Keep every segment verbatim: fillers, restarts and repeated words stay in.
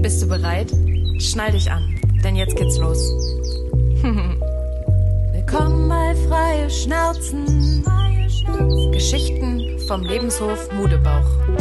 Bist du bereit? Schnall dich an, denn jetzt geht's los. Willkommen bei Freie Schnauzen. Geschichten vom Lebenshof Mudebauch.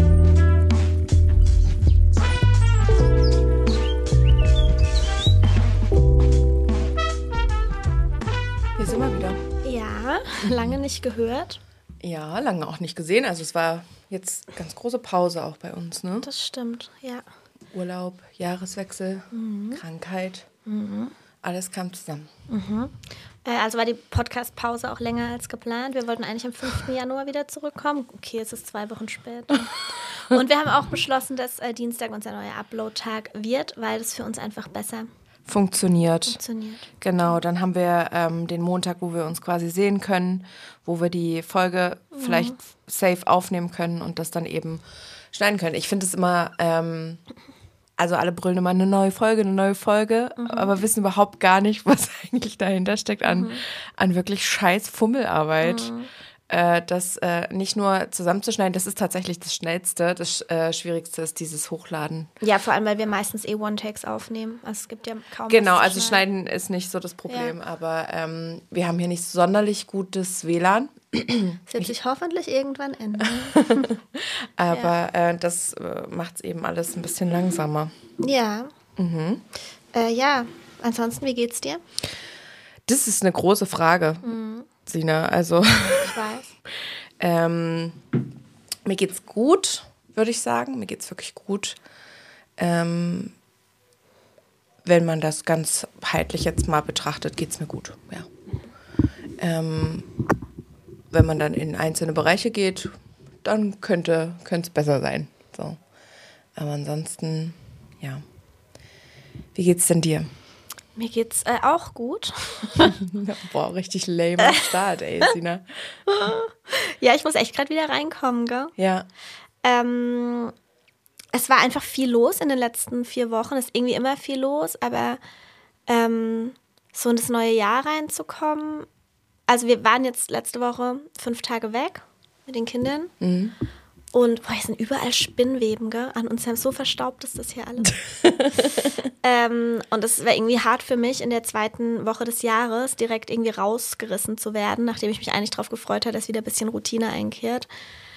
Hier sind wir wieder. Ja, lange nicht gehört. Ja, lange auch nicht gesehen. Also es war jetzt ganz große Pause auch bei uns, ne? Das stimmt, ja. Urlaub, Jahreswechsel, mhm. Krankheit, mhm. alles kam zusammen. Mhm. Äh, also war die Podcast-Pause auch länger als geplant. Wir wollten eigentlich am fünften Januar wieder zurückkommen. Okay, es ist zwei Wochen später. Und wir haben auch beschlossen, dass äh, Dienstag unser neuer Upload-Tag wird, weil das für uns einfach besser Funktioniert. Funktioniert. Genau, dann haben wir ähm, den Montag, wo wir uns quasi sehen können, wo wir die Folge mhm. vielleicht safe aufnehmen können und das dann eben schneiden können. Ich finde es immer, ähm, also alle brüllen immer eine neue Folge, eine neue Folge, mhm. aber wissen überhaupt gar nicht, was eigentlich dahinter steckt an, mhm. an wirklich scheiß Fummelarbeit. Mhm. Äh, das äh, nicht nur zusammenzuschneiden, das ist tatsächlich das Schnellste. Das äh, Schwierigste ist dieses Hochladen. Ja, vor allem, weil wir meistens eh One-Takes aufnehmen. Also es gibt ja kaum Genau, was zu also schneiden. schneiden ist nicht so das Problem, ja. aber ähm, wir haben hier nicht sonderlich gutes W L A N. Das wird sich hoffentlich irgendwann ändern. aber ja. äh, das äh, macht es eben alles ein bisschen langsamer. Ja. Mhm. Äh, ja, ansonsten, wie geht's dir? Das ist eine große Frage. Mhm. Sina, also ich weiß. ähm, mir geht's gut, würde ich sagen. Mir geht's wirklich gut. Ähm, wenn man das ganz heitlich jetzt mal betrachtet, geht's mir gut. Ja. Ähm, wenn man dann in einzelne Bereiche geht, dann könnte es besser sein. So. Aber ansonsten, ja. Wie geht's denn dir? Mir geht's äh, auch gut. Boah, richtig lame Start, ey, Sina. Ja, ich muss echt gerade wieder reinkommen, gell? Ja. Ähm, es war einfach viel los in den letzten vier Wochen. Es ist irgendwie immer viel los, aber ähm, so in das neue Jahr reinzukommen. Also wir waren jetzt letzte Woche fünf Tage weg mit den Kindern. Mhm. Und boah, hier sind überall Spinnweben, gell? An uns haben so verstaubt ist das hier alles. ähm, und es war irgendwie hart für mich, in der zweiten Woche des Jahres direkt irgendwie rausgerissen zu werden, nachdem ich mich eigentlich darauf gefreut habe, dass wieder ein bisschen Routine einkehrt.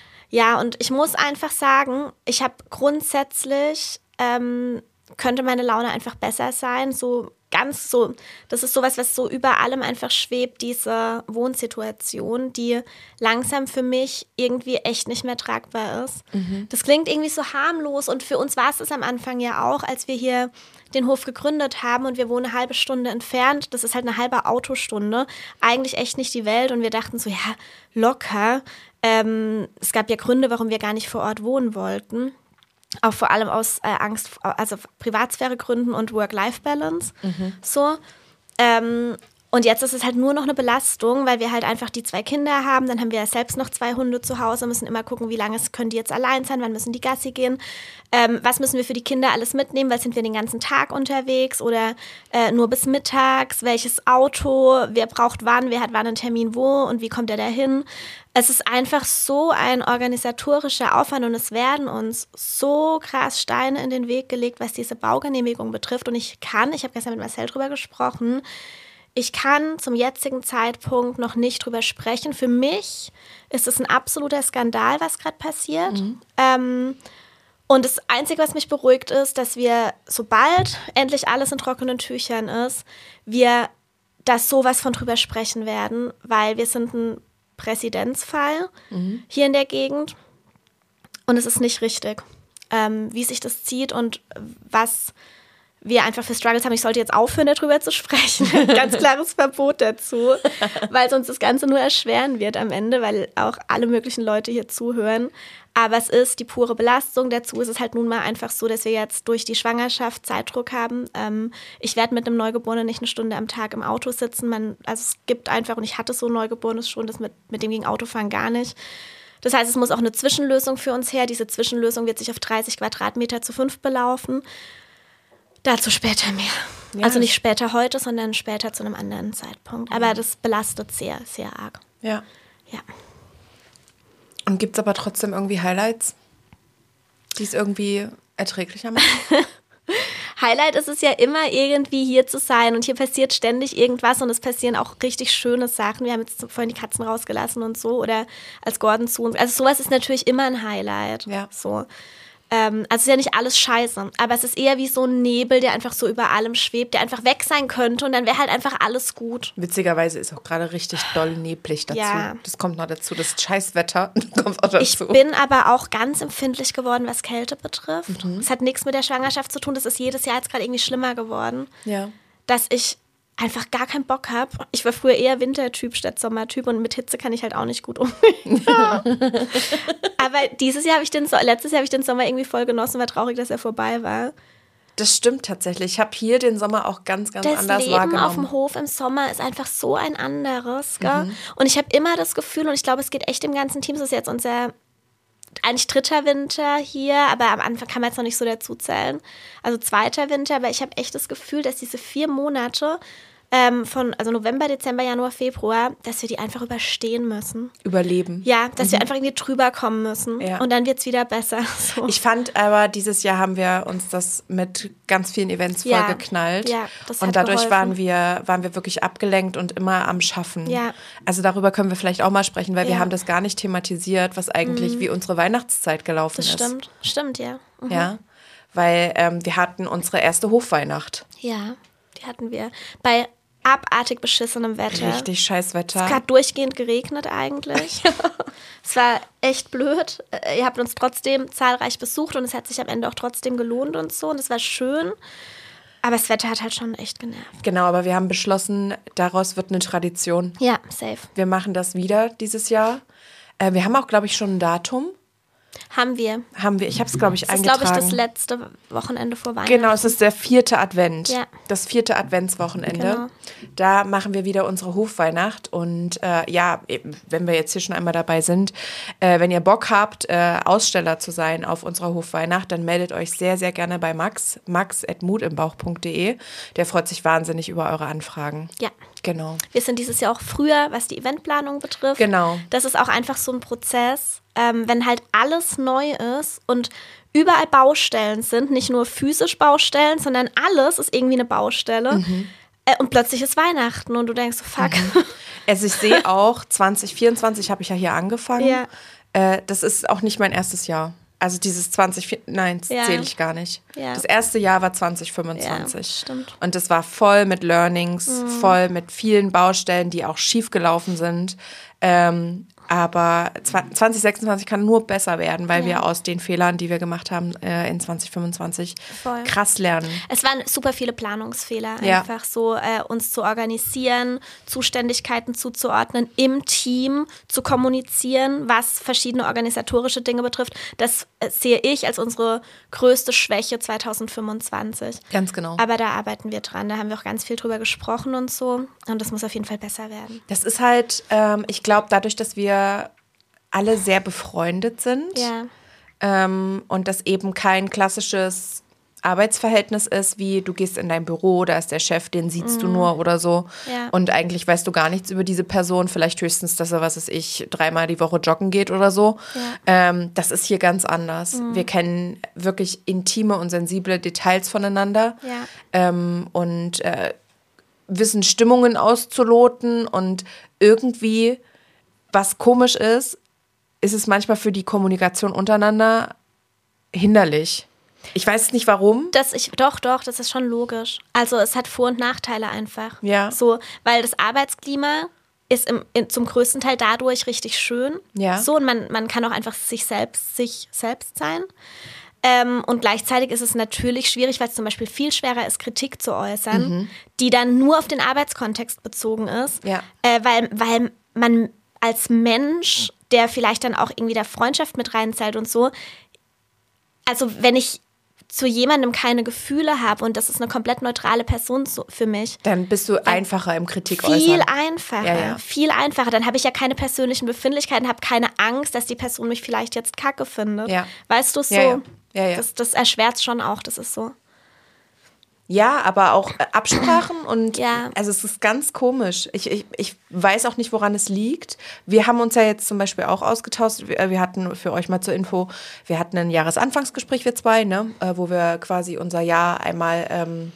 Ja, und ich muss einfach sagen, ich habe grundsätzlich, ähm, könnte meine Laune einfach besser sein, so ganz so, das ist sowas, was so über allem einfach schwebt, diese Wohnsituation, die langsam für mich irgendwie echt nicht mehr tragbar ist. Mhm. Das klingt irgendwie so harmlos und für uns war es das am Anfang ja auch, als wir hier den Hof gegründet haben und wir wohnen eine halbe Stunde entfernt, das ist halt eine halbe Autostunde, eigentlich echt nicht die Welt und wir dachten so, ja, locker. Ähm, es gab ja Gründe, warum wir gar nicht vor Ort wohnen wollten. Auch vor allem aus äh, Angst, also Privatsphäregründen und Work-Life-Balance. Mhm. So. Ähm, und jetzt ist es halt nur noch eine Belastung, weil wir halt einfach die zwei Kinder haben. Dann haben wir selbst noch zwei Hunde zu Hause, müssen immer gucken, wie lange können die jetzt allein sein, wann müssen die Gassi gehen. Ähm, was müssen wir für die Kinder alles mitnehmen, weil sind wir den ganzen Tag unterwegs oder äh, nur bis mittags, welches Auto, wer braucht wann, wer hat wann einen Termin wo und wie kommt er da hin. Es ist einfach so ein organisatorischer Aufwand und es werden uns so krass Steine in den Weg gelegt, was diese Baugenehmigung betrifft. Und ich kann, ich habe gestern mit Marcel drüber gesprochen, ich kann zum jetzigen Zeitpunkt noch nicht drüber sprechen. Für mich ist es ein absoluter Skandal, was gerade passiert. Mhm. Ähm, und das Einzige, was mich beruhigt, ist, dass wir, sobald endlich alles in trockenen Tüchern ist, wir da sowas von drüber sprechen werden, weil wir sind ein Präzedenzfall mhm. hier in der Gegend und es ist nicht richtig, ähm, wie sich das zieht und was wir einfach für Struggles haben. Ich sollte jetzt aufhören, darüber zu sprechen. Ganz klares Verbot dazu, weil sonst das Ganze nur erschweren wird am Ende, weil auch alle möglichen Leute hier zuhören. Aber es ist die pure Belastung. Dazu ist es halt nun mal einfach so, dass wir jetzt durch die Schwangerschaft Zeitdruck haben. Ähm, ich werde mit einem Neugeborenen nicht eine Stunde am Tag im Auto sitzen. Man, also es gibt einfach, und ich hatte so ein Neugeborenes schon, das mit, mit dem gegen Autofahren gar nicht. Das heißt, es muss auch eine Zwischenlösung für uns her. Diese Zwischenlösung wird sich auf dreißig Quadratmeter zu fünf belaufen. Dazu später mehr. Ja. Also nicht später heute, sondern später zu einem anderen Zeitpunkt. Aber das belastet sehr, sehr arg. Ja. Ja. Und gibt es aber trotzdem irgendwie Highlights, die es irgendwie erträglicher machen? Highlight ist es ja immer irgendwie hier zu sein und hier passiert ständig irgendwas und es passieren auch richtig schöne Sachen. Wir haben jetzt vorhin die Katzen rausgelassen und so oder als Gordon zu uns. Also sowas ist natürlich immer ein Highlight. Ja. So. Ähm, also es ist ja nicht alles scheiße, aber es ist eher wie so ein Nebel, der einfach so über allem schwebt, der einfach weg sein könnte und dann wäre halt einfach alles gut. Witzigerweise ist auch gerade richtig doll neblig dazu. Ja. Das kommt noch dazu, das Scheißwetter kommt auch dazu. Ich bin aber auch ganz empfindlich geworden, was Kälte betrifft. Mhm. Es hat nichts mit der Schwangerschaft zu tun, das ist jedes Jahr jetzt gerade irgendwie schlimmer geworden. Ja. Dass ich einfach gar keinen Bock habe. Ich war früher eher Wintertyp statt Sommertyp und mit Hitze kann ich halt auch nicht gut umgehen. Aber dieses Jahr habe ich den, so- letztes Jahr habe ich den Sommer irgendwie voll genossen, war traurig, dass er vorbei war. Das stimmt tatsächlich. Ich habe hier den Sommer auch ganz, ganz Das anders Leben wahrgenommen. auf dem Hof im Sommer ist einfach so ein anderes. Gell? Mhm. Und ich habe immer das Gefühl, und ich glaube, es geht echt im ganzen Team, das ist jetzt unser eigentlich dritter Winter hier, aber am Anfang kann man jetzt noch nicht so dazu zählen. Also zweiter Winter, aber ich habe echt das Gefühl, dass diese vier Monate ähm, von also November, Dezember, Januar, Februar, dass wir die einfach überstehen müssen. Überleben. Ja, dass Mhm. wir einfach irgendwie drüber kommen müssen. Ja. Und dann wird es wieder besser. So. Ich fand aber, dieses Jahr haben wir uns das mit ganz vielen Events Ja. vollgeknallt. Ja, das hat und dadurch geholfen. waren wir, waren wir wirklich abgelenkt und immer am Schaffen. Ja. Also darüber können wir vielleicht auch mal sprechen, weil wir Ja. haben das gar nicht thematisiert, was eigentlich Mhm. wie unsere Weihnachtszeit gelaufen Das ist. stimmt, stimmt, ja. Mhm. Ja, weil ähm, wir hatten unsere erste Hofweihnacht. Ja, die hatten wir. Bei abartig beschissenem Wetter. Richtig scheiß Wetter. Es hat durchgehend geregnet eigentlich. Ja. Es war echt blöd. Ihr habt uns trotzdem zahlreich besucht und es hat sich am Ende auch trotzdem gelohnt und so. Und es war schön. Aber das Wetter hat halt schon echt genervt. Genau, aber wir haben beschlossen, daraus wird eine Tradition. Ja, safe. Wir machen das wieder dieses Jahr. Äh, wir haben auch, glaube ich, schon ein Datum. Haben wir. Haben wir. Ich habe es, glaube ich, Das ist, eingetragen. glaube ich, das letzte Wochenende vor Weihnachten. Genau, es ist der vierte Advent. Ja. Das vierte Adventswochenende. Genau. Da machen wir wieder unsere Hofweihnacht. Und äh, ja, eben, wenn wir jetzt hier schon einmal dabei sind, äh, wenn ihr Bock habt, äh, Aussteller zu sein auf unserer Hofweihnacht, dann meldet euch sehr, sehr gerne bei Max. max at mutimbauch punkt de. Der freut sich wahnsinnig über eure Anfragen. Ja. Genau. Wir sind dieses Jahr auch früher, was die Eventplanung betrifft. Genau. Das ist auch einfach so ein Prozess, ähm, wenn halt alles neu ist und überall Baustellen sind, nicht nur physisch Baustellen, sondern alles ist irgendwie eine Baustelle. Mhm. Äh, und plötzlich ist Weihnachten und du denkst so, fuck. Mhm. Also ich sehe auch, zwanzig vierundzwanzig habe ich ja hier angefangen. Ja. Äh, das ist auch nicht mein erstes Jahr. Also dieses zwanzig, nein, das Ja. zähle ich gar nicht. Ja. Das erste Jahr war zwanzig fünfundzwanzig. Ja, stimmt. Und das war voll mit Learnings, Mhm. voll mit vielen Baustellen, die auch schief gelaufen sind. Ähm, aber zwanzig sechsundzwanzig kann nur besser werden, weil Ja. wir aus den Fehlern, die wir gemacht haben äh, in zwanzig fünfundzwanzig, Voll. krass lernen. Es waren super viele Planungsfehler, Ja. einfach so äh, uns zu organisieren, Zuständigkeiten zuzuordnen, im Team zu kommunizieren, was verschiedene organisatorische Dinge betrifft. Das äh, sehe ich als unsere größte Schwäche zwanzig fünfundzwanzig. Ganz genau. Aber da arbeiten wir dran, da haben wir auch ganz viel drüber gesprochen und so. Und das muss auf jeden Fall besser werden. Das ist halt, ähm, ich glaube, dadurch, dass wir alle sehr befreundet sind Ja. ähm, und das eben kein klassisches Arbeitsverhältnis ist, wie du gehst in dein Büro, da ist der Chef, den siehst du nur oder so. Ja. Und eigentlich weißt du gar nichts über diese Person, vielleicht höchstens, dass er, was weiß ich, dreimal die Woche joggen geht oder so. Ja. Ähm, das ist hier ganz anders. Wir kennen wirklich intime und sensible Details voneinander Ja. ähm, und äh, wissen Stimmungen auszuloten und irgendwie, was komisch ist, ist es manchmal für die Kommunikation untereinander hinderlich. Ich weiß nicht warum. Das ich, doch, doch, das ist schon logisch. Also es hat Vor- und Nachteile einfach. Ja. So, weil das Arbeitsklima ist im, in, zum größten Teil dadurch richtig schön. Ja. So, und man, man kann auch einfach sich selbst, sich selbst sein. Ähm, und gleichzeitig ist es natürlich schwierig, weil es zum Beispiel viel schwerer ist, Kritik zu äußern, Mhm. die dann nur auf den Arbeitskontext bezogen ist. Ja. Äh, weil, weil man als Mensch, der vielleicht dann auch irgendwie der Freundschaft mit reinzahlt und so, also wenn ich zu jemandem keine Gefühle habe und das ist eine komplett neutrale Person so für mich. Dann bist du einfacher im Kritik Viel äußern. einfacher, Ja, ja. viel einfacher. Dann habe ich ja keine persönlichen Befindlichkeiten, habe keine Angst, dass die Person mich vielleicht jetzt kacke findet. Ja. Weißt du, so, Ja, ja. Ja, ja. Das, das erschwert es schon auch, das ist so. Ja, aber auch äh, Absprachen und Ja. also es ist ganz komisch. Ich, ich, ich weiß auch nicht, woran es liegt. Wir haben uns ja jetzt zum Beispiel auch ausgetauscht. Wir, wir hatten für euch mal zur Info, wir hatten ein Jahresanfangsgespräch, wir zwei, ne, äh, wo wir quasi unser Jahr einmal ähm,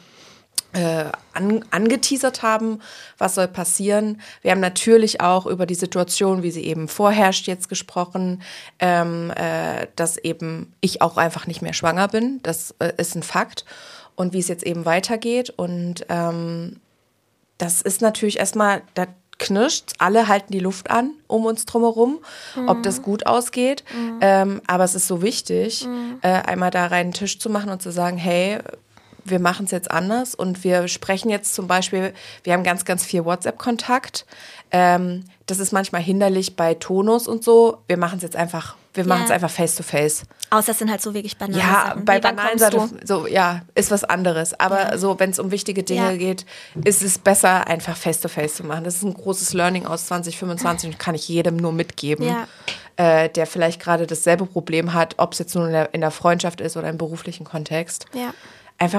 äh, an, angeteasert haben, was soll passieren. Wir haben natürlich auch über die Situation, wie sie eben vorherrscht, jetzt gesprochen, ähm, äh, dass eben ich auch einfach nicht mehr schwanger bin. Das äh, ist ein Fakt. Und wie es jetzt eben weitergeht. Und ähm, das ist natürlich erstmal, da knirscht, alle halten die Luft an um uns drumherum, mhm. ob das gut ausgeht. Mhm. Ähm, aber es ist so wichtig, mhm. äh, einmal da rein einen Tisch zu machen und zu sagen, hey, wir machen es jetzt anders. Und wir sprechen jetzt zum Beispiel, wir haben ganz, ganz viel WhatsApp-Kontakt. Ähm, das ist manchmal hinderlich bei Tonus und so. Wir machen es jetzt einfach, wir machen es Ja. einfach face-to-face. Außer es sind halt so wirklich banale Ja, Sachen. bei Wie, wann banalen kommst Sachen, so, ja, ist was anderes. Aber Ja. so, wenn es um wichtige Dinge Ja. geht, ist es besser, einfach face-to-face zu machen. Das ist ein großes Learning aus zwanzig fünfundzwanzig und kann ich jedem nur mitgeben, Ja. äh, der vielleicht gerade dasselbe Problem hat, ob es jetzt nur in der, in der Freundschaft ist oder im beruflichen Kontext. Ja. Einfach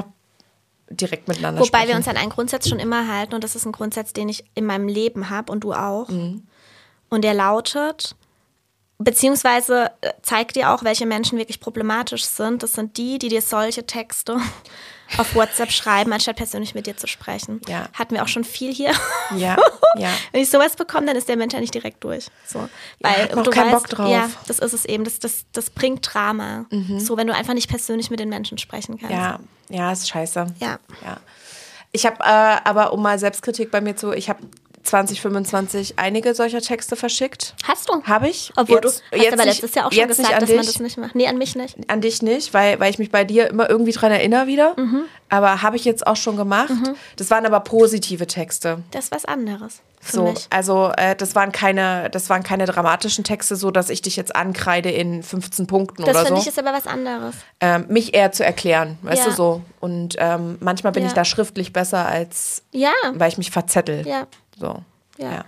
direkt miteinander Wobei sprechen. wir uns an einen Grundsatz schon immer halten und das ist ein Grundsatz, den ich in meinem Leben habe und du auch. Mhm. Und der lautet, beziehungsweise äh, zeigt dir auch, welche Menschen wirklich problematisch sind. Das sind die, die dir solche Texte auf WhatsApp schreiben, anstatt persönlich mit dir zu sprechen. Ja. Hatten wir auch schon viel hier. Ja, ja. Wenn ich sowas bekomme, dann ist der Mensch ja nicht direkt durch. So. Weil hat man du auch keinen weißt, Bock drauf. Ja, das ist es eben. Das, das, das bringt Drama. So, wenn du einfach nicht persönlich mit den Menschen sprechen kannst. Ja, ja, ist scheiße. Ja. ja. Ich habe äh, aber, um mal Selbstkritik bei mir zu, ich habe zwanzig fünfundzwanzig einige solcher Texte verschickt. Hast du? Habe ich. Obwohl jetzt, du hast jetzt aber nicht, letztes Jahr auch schon jetzt nicht gesagt, an dass dich, man das nicht macht. Nee, an mich nicht. An dich nicht, weil, weil ich mich bei dir immer irgendwie dran erinnere wieder. Mhm. Aber habe ich jetzt auch schon gemacht. Mhm. Das waren aber positive Texte. Das ist was anderes. Für So, mich. also äh, das waren keine, das waren keine dramatischen Texte, so dass ich dich jetzt ankreide in fünfzehn Punkten Das oder finde so. ich ist aber was anderes. Ähm, mich eher zu erklären, weißt Ja. du so. Und ähm, manchmal bin Ja. ich da schriftlich besser als, Ja. weil ich mich verzettel. Ja. So. Ja. Ja.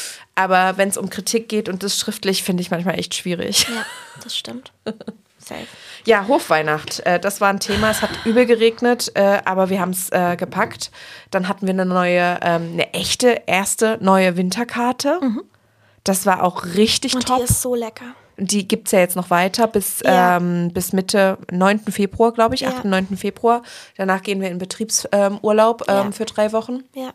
Aber wenn es um Kritik geht und das schriftlich, finde ich manchmal echt schwierig. Ja, das stimmt. Safe. Ja, Hofweihnacht, äh, das war ein Thema. Es hat übel geregnet, äh, aber wir haben es äh, gepackt. Dann hatten wir eine neue, ähm, eine echte erste neue Winterkarte. Das war auch richtig Und top. die ist so lecker. Die gibt es ja jetzt noch weiter bis, Ja. ähm, bis Mitte neunten Februar, glaube ich, Ja. achten neunten Februar. Danach gehen wir in Betriebsurlaub ähm, Ja. für drei Wochen. Ja.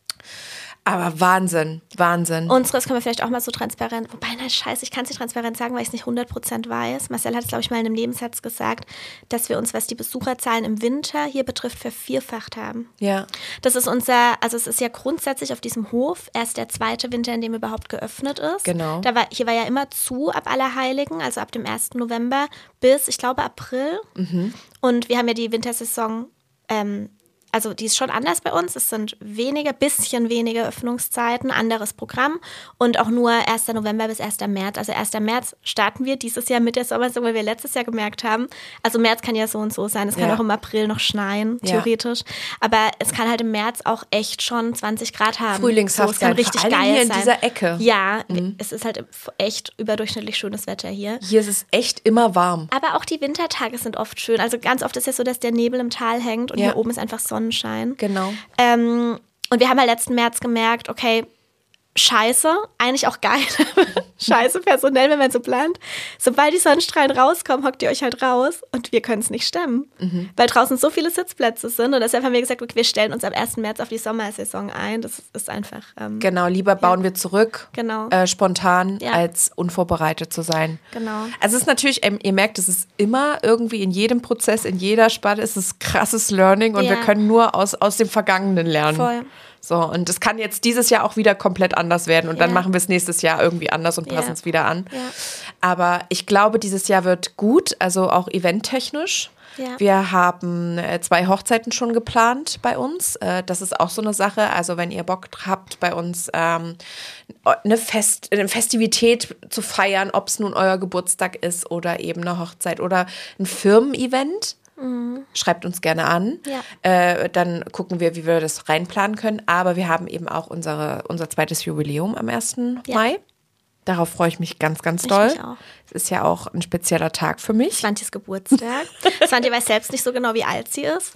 Aber Wahnsinn, Wahnsinn. Unseres können wir vielleicht auch mal so transparent, wobei, nein, scheiße, ich kann es nicht transparent sagen, weil ich es nicht hundert Prozent weiß. Marcel hat es, glaube ich, mal in einem Nebensatz gesagt, dass wir uns, was die Besucherzahlen im Winter hier betrifft, vervierfacht haben. ja. Das ist unser, also es ist ja grundsätzlich auf diesem Hof erst der zweite Winter, in dem überhaupt geöffnet ist. Genau. Da war, hier war ja immer zu ab Allerheiligen, also ab dem ersten November bis, ich glaube, April. Mhm. Und wir haben ja die Wintersaison, ähm, also die ist schon anders bei uns. Es sind weniger, bisschen weniger Öffnungszeiten, anderes Programm und auch nur erster November bis erster März. Also erster März starten wir dieses Jahr mit der Sommersaison, weil wir letztes Jahr gemerkt haben, also März kann ja so und so sein. Es kann Ja. auch im April noch schneien, Ja. theoretisch. Aber es kann halt im März auch echt schon zwanzig Grad haben. Frühlingshaft so, es kann sein, richtig vor allem geil hier in sein. dieser Ecke. Ja, es ist halt echt überdurchschnittlich schönes Wetter hier. Hier ist es echt immer warm. Aber auch die Wintertage sind oft schön. Also ganz oft ist es so, dass der Nebel im Tal hängt und Ja. hier oben ist einfach Sonnenschein. Genau. Ähm, und wir haben halt letzten März gemerkt, okay, scheiße, eigentlich auch geil, scheiße personell, wenn man so plant. Sobald die Sonnenstrahlen rauskommen, hockt ihr euch halt raus und wir können es nicht stemmen. Mhm. Weil draußen so viele Sitzplätze sind und deshalb haben wir gesagt, okay, wir stellen uns am ersten März auf die Sommersaison ein. Das ist einfach... Ähm, Genau, lieber bauen wir zurück, Genau. äh, spontan, Ja. als unvorbereitet zu sein. Genau. Also es ist natürlich, ähm, ihr merkt, es ist immer irgendwie in jedem Prozess, in jeder Sparte ist es krasses Learning und Ja. wir können nur aus, aus dem Vergangenen lernen. Voll. So, und es kann jetzt dieses Jahr auch wieder komplett anders werden und dann Ja. machen wir es nächstes Jahr irgendwie anders und passen Ja. es wieder an. Ja. Aber ich glaube, dieses Jahr wird gut, also auch eventtechnisch. Ja. Wir haben äh, zwei Hochzeiten schon geplant bei uns. Äh, das ist auch so eine Sache. Also wenn ihr Bock habt, bei uns ähm, eine, Fest, eine Festivität zu feiern, ob es nun euer Geburtstag ist oder eben eine Hochzeit oder ein Firmen-Event, schreibt uns gerne an. Ja. Äh, dann gucken wir, wie wir das reinplanen können. Aber wir haben eben auch unsere, unser zweites Jubiläum am ersten Ja. Mai. Darauf freue ich mich ganz, ganz Ich doll. mich auch. Es ist ja auch ein spezieller Tag für mich. Swantjes Geburtstag. Swantje weiß selbst nicht so genau, wie alt sie ist.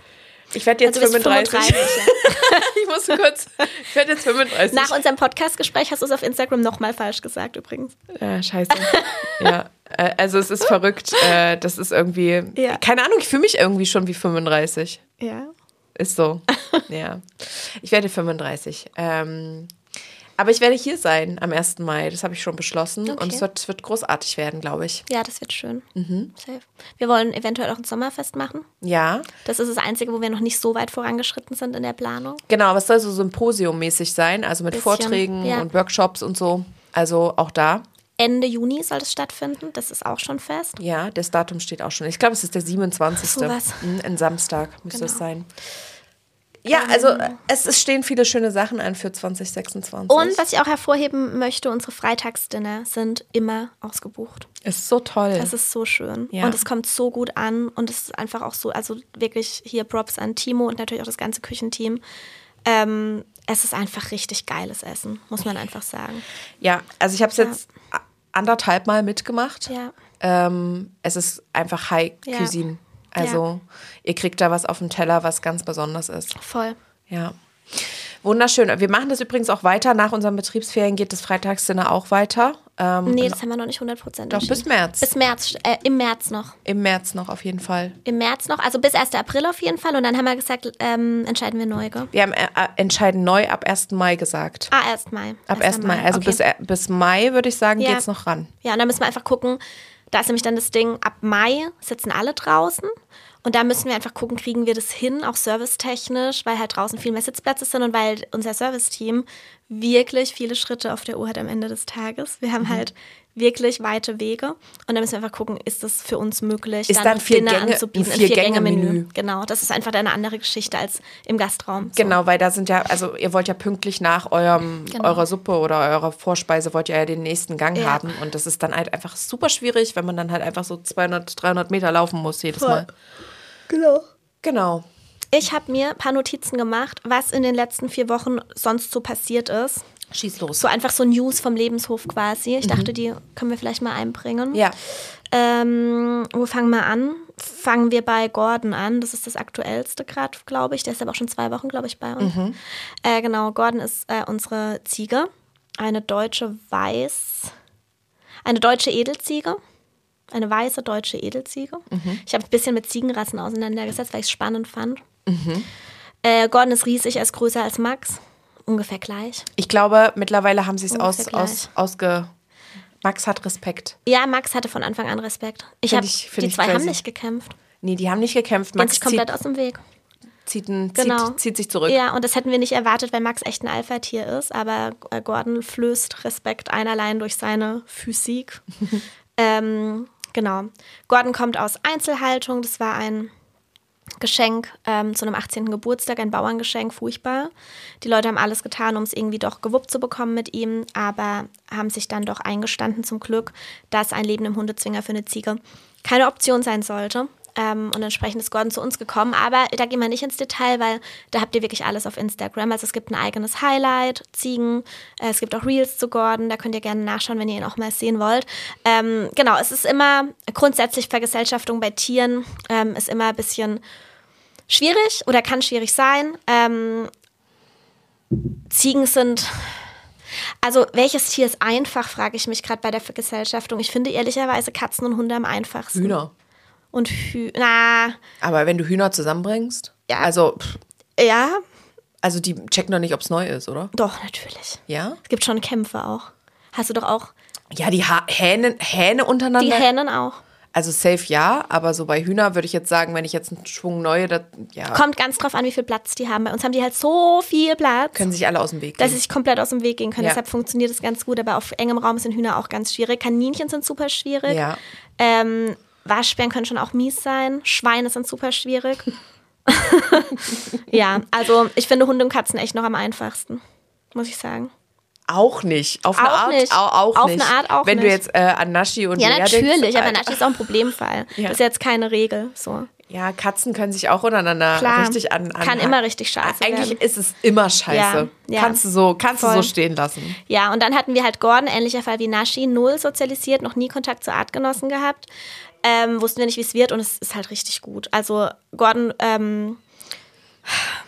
Ich werde jetzt also fünfunddreißig. fünfunddreißig ja. Ich muss kurz, ich werde jetzt fünfunddreißig. Nach unserem Podcast-Gespräch hast du es auf Instagram nochmal falsch gesagt übrigens. Ja, scheiße. Ja, äh, also es ist verrückt. Äh, das ist irgendwie, Ja. keine Ahnung, ich fühle mich irgendwie schon wie fünfunddreißig. Ja. Ist so, ja. Ich werde fünfunddreißig. Ähm, aber ich werde hier sein am ersten Mai, das habe ich schon beschlossen. Okay. Und es wird, es wird großartig werden, glaube ich. Ja, das wird schön. Mhm. Safe. Wir wollen eventuell auch ein Sommerfest machen. Ja, Das ist das Einzige, wo wir noch nicht so weit vorangeschritten sind in der Planung. genau, aber es soll so symposiummäßig sein, also mit Bisschen, Vorträgen ja. und Workshops und so. Also auch da. Ende Juni soll es stattfinden, das ist auch schon fest. Ja, das Datum steht auch schon. Ich glaube, es ist der siebenundzwanzigste Ach, so was. Mhm, Ein Samstag müsste Genau. es sein. Ja, also es, es stehen viele schöne Sachen an für zwanzig sechsundzwanzig. Und was ich auch hervorheben möchte, unsere Freitagsdinner sind immer ausgebucht. ist so toll. Das ist so schön. Ja. Und es kommt so gut an. Und es ist einfach auch so, also wirklich hier Props an Timo und natürlich auch das ganze Küchenteam. Ähm, es ist einfach richtig geiles Essen, muss man einfach sagen. Ja, also ich habe es Ja. jetzt anderthalb Mal mitgemacht. Ja. Ähm, es ist einfach High Ja. Cuisine. Also ihr kriegt da was auf dem Teller, was ganz besonders ist. Voll. Ja. Wunderschön. Wir machen das übrigens auch weiter. Nach unseren Betriebsferien geht das Freitagsdinner auch weiter. Ähm, Nee, das haben wir noch nicht hundert Prozent doch, bis März. Bis März, äh, im März noch. Im März noch auf jeden Fall. Im März noch, also bis ersten April auf jeden Fall. Und dann haben wir gesagt, ähm, entscheiden wir neu, gell? Wir haben äh, äh, entscheiden neu ab ersten Mai gesagt. Ah, ersten Mai. Ab ersten Mai. Also okay. bis, äh, bis Mai, würde ich sagen, Ja. geht's noch ran. Ja, und dann müssen wir einfach gucken, da ist nämlich dann das Ding, ab Mai sitzen alle draußen. Und da müssen wir einfach gucken, kriegen wir das hin, auch servicetechnisch, weil halt draußen viel mehr Sitzplätze sind und weil unser Serviceteam wirklich viele Schritte auf der Uhr hat am Ende des Tages. Wir haben halt wirklich weite Wege und dann müssen wir einfach gucken, ist es für uns möglich, Ist dann, dann noch vier Dinner Gänge- anzubieten, ein ein Vier-Gänge-Menü. Vier-Gänge-Menü. Genau, das ist einfach eine andere Geschichte als im Gastraum. So. Genau, weil da sind ja, also ihr wollt ja pünktlich nach eurem, Genau. eurer Suppe oder eurer Vorspeise wollt ihr ja den nächsten Gang Ja. haben und das ist dann halt einfach super schwierig, wenn man dann halt einfach so zweihundert, dreihundert Meter laufen muss jedes Voll. Mal. Genau. Genau. Ich habe mir ein paar Notizen gemacht, was in den letzten vier Wochen sonst so passiert ist. Schieß los. So einfach so News vom Lebenshof quasi. Ich dachte, die können wir vielleicht mal einbringen. Ja. Ähm, wo fangen wir an? Fangen wir bei Gordon an. Das ist das aktuellste gerade, glaube ich. Der ist aber auch schon zwei Wochen, glaube ich, bei uns. Mhm. Äh, genau, Gordon ist äh, unsere Ziege. Eine deutsche Weiß... Eine deutsche Edelziege. Eine weiße deutsche Edelziege. Mhm. Ich habe ein bisschen mit Ziegenrassen auseinandergesetzt, weil ich es spannend fand. Mhm. Äh, Gordon ist riesig, er ist größer als Max. Ungefähr gleich. Ich glaube, mittlerweile haben sie es aus, Ungefähr aus, ausge... Max hat Respekt. Ja, Max hatte von Anfang an Respekt. Ich Find hab, ich- find die ich zwei crazy. haben nicht gekämpft. Nee, die haben nicht gekämpft. Gehen Max sich komplett zieht, aus dem Weg. zieht, ein, Genau. zieht, zieht sich zurück. Ja, und das hätten wir nicht erwartet, weil Max echt ein Alpha-Tier ist. Aber äh, Gordon flößt Respekt ein allein durch seine Physik. ähm, genau. Gordon kommt aus Einzelhaltung. Das war ein Geschenk ähm, zu einem achtzehnten Geburtstag, ein Bauerngeschenk, furchtbar. Die Leute haben alles getan, um es irgendwie doch gewuppt zu bekommen mit ihm, aber haben sich dann doch eingestanden zum Glück, dass ein Leben im Hundezwinger für eine Ziege keine Option sein sollte. Ähm, und entsprechend ist Gordon zu uns gekommen. Aber da gehen wir nicht ins Detail, weil da habt ihr wirklich alles auf Instagram. Also es gibt ein eigenes Highlight, Ziegen. Äh, es gibt auch Reels zu Gordon. Da könnt ihr gerne nachschauen, wenn ihr ihn auch mal sehen wollt. Ähm, genau, es ist immer grundsätzlich Vergesellschaftung bei Tieren ähm, ist immer ein bisschen schwierig oder kann schwierig sein. Ähm, Ziegen sind... Also, welches Tier ist einfach, frage ich mich gerade bei der Vergesellschaftung. Ich finde ehrlicherweise Katzen und Hunde am einfachsten. Hühner. Und Hü... Na, Aber wenn du Hühner zusammenbringst, Ja. also, pff, ja, also die checken doch nicht, ob es neu ist, oder? doch, natürlich. Ja? Es gibt schon Kämpfe auch. Hast du doch auch Ja, die ha Hähne, Hähne untereinander. die Hähnen auch. Also safe ja, aber so bei Hühner würde ich jetzt sagen, wenn ich jetzt einen Schwung neue, das, ja, Kommt ganz drauf an, wie viel Platz die haben. Bei uns haben die halt so viel Platz, können sich alle aus dem Weg dass gehen. sie sich komplett aus dem Weg gehen können. Ja. Deshalb funktioniert es ganz gut. Aber auf engem Raum sind Hühner auch ganz schwierig. Kaninchen sind super schwierig. Ja. Ähm, Waschbären können schon auch mies sein. Schweine sind super schwierig. Ja, also ich finde Hunde und Katzen echt noch am einfachsten, muss ich sagen. Auch nicht. Auf eine Auch Art nicht. Auch, auch Auf nicht. eine Art auch Wenn nicht. du jetzt äh, an Naschi und Ja, Lea natürlich, denkst, aber äh, Naschi ist auch ein Problemfall. Ja. Das ist jetzt keine Regel. So. Ja, Katzen können sich auch untereinander Klar, richtig an, an kann immer richtig scheiße Eigentlich werden. ist es immer scheiße. Ja, ja. Kannst du so, kannst du Voll. so stehen lassen. Ja, und dann hatten wir halt Gordon, ähnlicher Fall wie Naschi, null sozialisiert, noch nie Kontakt zu Artgenossen gehabt. Ähm, wussten wir nicht, wie es wird und es ist halt richtig gut. Also Gordon ähm,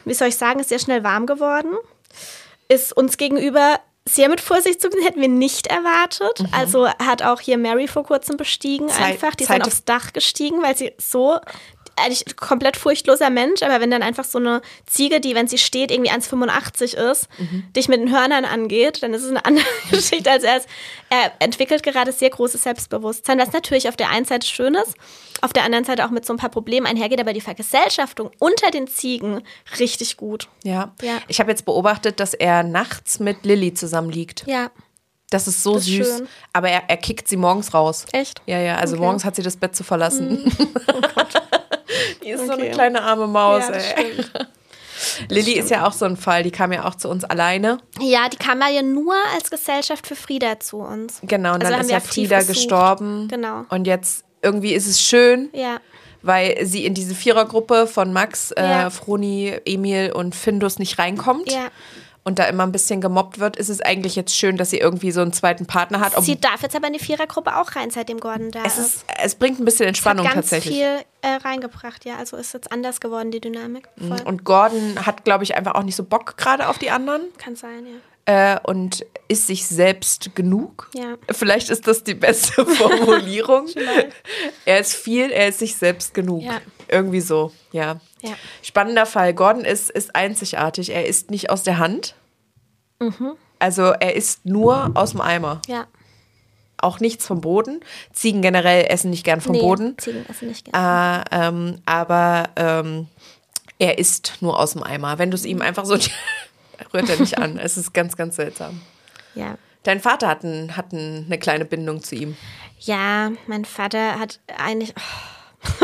wie soll ich sagen, ist sehr schnell warm geworden. Ist uns gegenüber sehr mit Vorsicht zu betrachten, hätten wir nicht erwartet. Mhm. Also hat auch hier Mary vor kurzem bestiegen Zeit, einfach. Die ist Zeit dann aufs Dach gestiegen, weil sie so... eigentlich komplett furchtloser Mensch, aber wenn dann einfach so eine Ziege, die, wenn sie steht, irgendwie eins Komma fünfundachtzig ist, mhm. dich mit den Hörnern angeht, dann ist es eine andere Geschichte als er. Ist. Er entwickelt gerade sehr großes Selbstbewusstsein, was natürlich auf der einen Seite schön ist, auf der anderen Seite auch mit so ein paar Problemen einhergeht, aber die Vergesellschaftung unter den Ziegen richtig gut. Ja, ja. Ich habe jetzt beobachtet, dass er nachts mit Lilly zusammenliegt. Ja. Das ist so das ist süß, schön. Aber er, er kickt sie morgens raus. Echt? Ja, ja, also okay. morgens hat sie das Bett zu verlassen. Mm. Oh Gott. Die ist okay. so eine kleine arme Maus, ja, ey. Lilly ist ja auch so ein Fall, die kam ja auch zu uns alleine. Ja, die kam ja nur als Gesellschaft für Frieda zu uns. Genau, und also dann ist ja Frieda gestorben. Genau. Und jetzt irgendwie ist es schön, ja. weil sie in diese Vierergruppe von Max, ja. äh, Froni, Emil und Findus nicht reinkommt. Ja. Und da immer ein bisschen gemobbt wird, ist es eigentlich jetzt schön, dass sie irgendwie so einen zweiten Partner hat. Sie darf jetzt aber in die Vierergruppe auch rein, seitdem Gordon da es ist. ist. Es bringt ein bisschen Entspannung es hat ganz tatsächlich. viel äh, reingebracht, ja. Also ist jetzt anders geworden, die Dynamik. Voll. Und Gordon hat, glaube ich, einfach auch nicht so Bock gerade auf die anderen. Kann sein, ja. Äh, und ist sich selbst genug. Ja. Vielleicht ist das die beste Formulierung. Er ist viel, er ist sich selbst genug. Ja. Irgendwie so, ja. ja. Spannender Fall. Gordon ist, ist einzigartig. Er isst nicht aus der Hand. Mhm. Also er isst nur aus dem Eimer. Ja. Auch nichts vom Boden. Ziegen generell essen nicht gern vom nee, Boden. Ziegen essen nicht gern. Äh, ähm, aber ähm, er isst nur aus dem Eimer. Wenn du es ihm einfach so... rührt er nicht an. Es ist ganz, ganz seltsam. Ja. Dein Vater hat, ein, hat ein, eine kleine Bindung zu ihm. Ja, mein Vater hat eigentlich... Oh.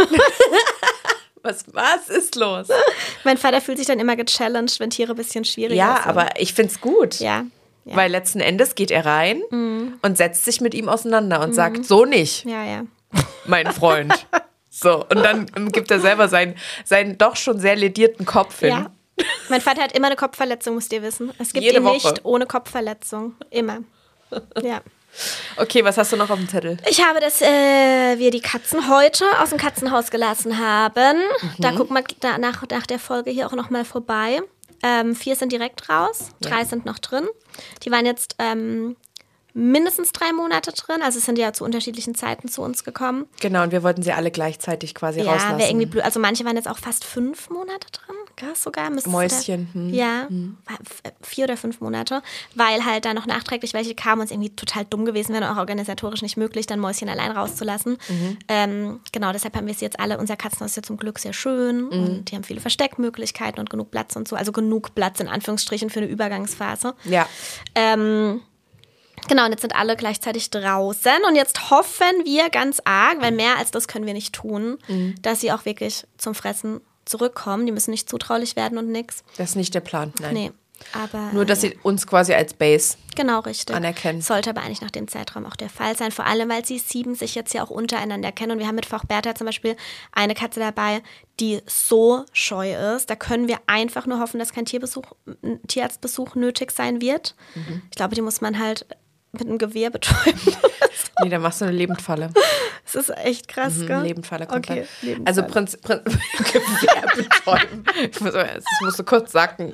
Was, was ist los? Mein Vater fühlt sich dann immer gechallenged, wenn Tiere ein bisschen schwieriger ja, sind. Ja, aber ich find's gut. Ja. ja. Weil letzten Endes geht er rein mhm. und setzt sich mit ihm auseinander und mhm. sagt, so nicht, ja, ja. mein Freund. So, und dann gibt er selber seinen, seinen doch schon sehr ledierten Kopf hin. Ja. Mein Vater hat immer eine Kopfverletzung, müsst ihr wissen. Es gibt Jede ihn Woche. nicht ohne Kopfverletzung. Immer. Ja. Okay, was hast du noch auf dem Zettel? Ich habe, dass äh, wir die Katzen heute aus dem Katzenhaus gelassen haben. Mhm. Da guckt man da nach, nach der Folge hier auch nochmal vorbei. Ähm, vier sind direkt raus, drei ja. sind noch drin. Die waren jetzt ähm, mindestens drei Monate drin. Also es sind ja zu unterschiedlichen Zeiten zu uns gekommen. Genau, und wir wollten sie alle gleichzeitig quasi ja, rauslassen. Ja, irgendwie blöd. Also manche waren jetzt auch fast fünf Monate drin. Krass sogar. Mäuschen. Da, hm. Ja, hm. vier oder fünf Monate. Weil halt da noch nachträglich welche kamen und es irgendwie total dumm gewesen wäre und auch organisatorisch nicht möglich, dann Mäuschen allein rauszulassen. Mhm. Ähm, genau, deshalb haben wir sie jetzt alle. Unser Katzenhaus ist ja zum Glück sehr schön mhm. und die haben viele Versteckmöglichkeiten und genug Platz und so. Also genug Platz in Anführungsstrichen für eine Übergangsphase. Ja. Ähm, Genau, und jetzt sind alle gleichzeitig draußen und jetzt hoffen wir ganz arg, weil mehr als das können wir nicht tun, mhm. dass sie auch wirklich zum Fressen zurückkommen. Die müssen nicht zutraulich werden und nix. Das ist nicht der Plan, nein. Nee, aber... Nur, dass ja. sie uns quasi als Base genau, richtig. anerkennen. Sollte aber eigentlich nach dem Zeitraum auch der Fall sein, vor allem, weil sie sieben sich jetzt ja auch untereinander kennen und wir haben mit Frau Bertha zum Beispiel eine Katze dabei, die so scheu ist. Da können wir einfach nur hoffen, dass kein Tierbesuch, Tierarztbesuch nötig sein wird. Mhm. Ich glaube, die muss man halt... mit einem Gewehr betäuben. Nee, dann machst du eine Lebendfalle. Das ist echt krass, mhm, gell? Lebendfalle komplett. Okay, Lebendfalle. Also Prinz, Prinz Gewehr betäuben. Ich muss, das musst du kurz sacken.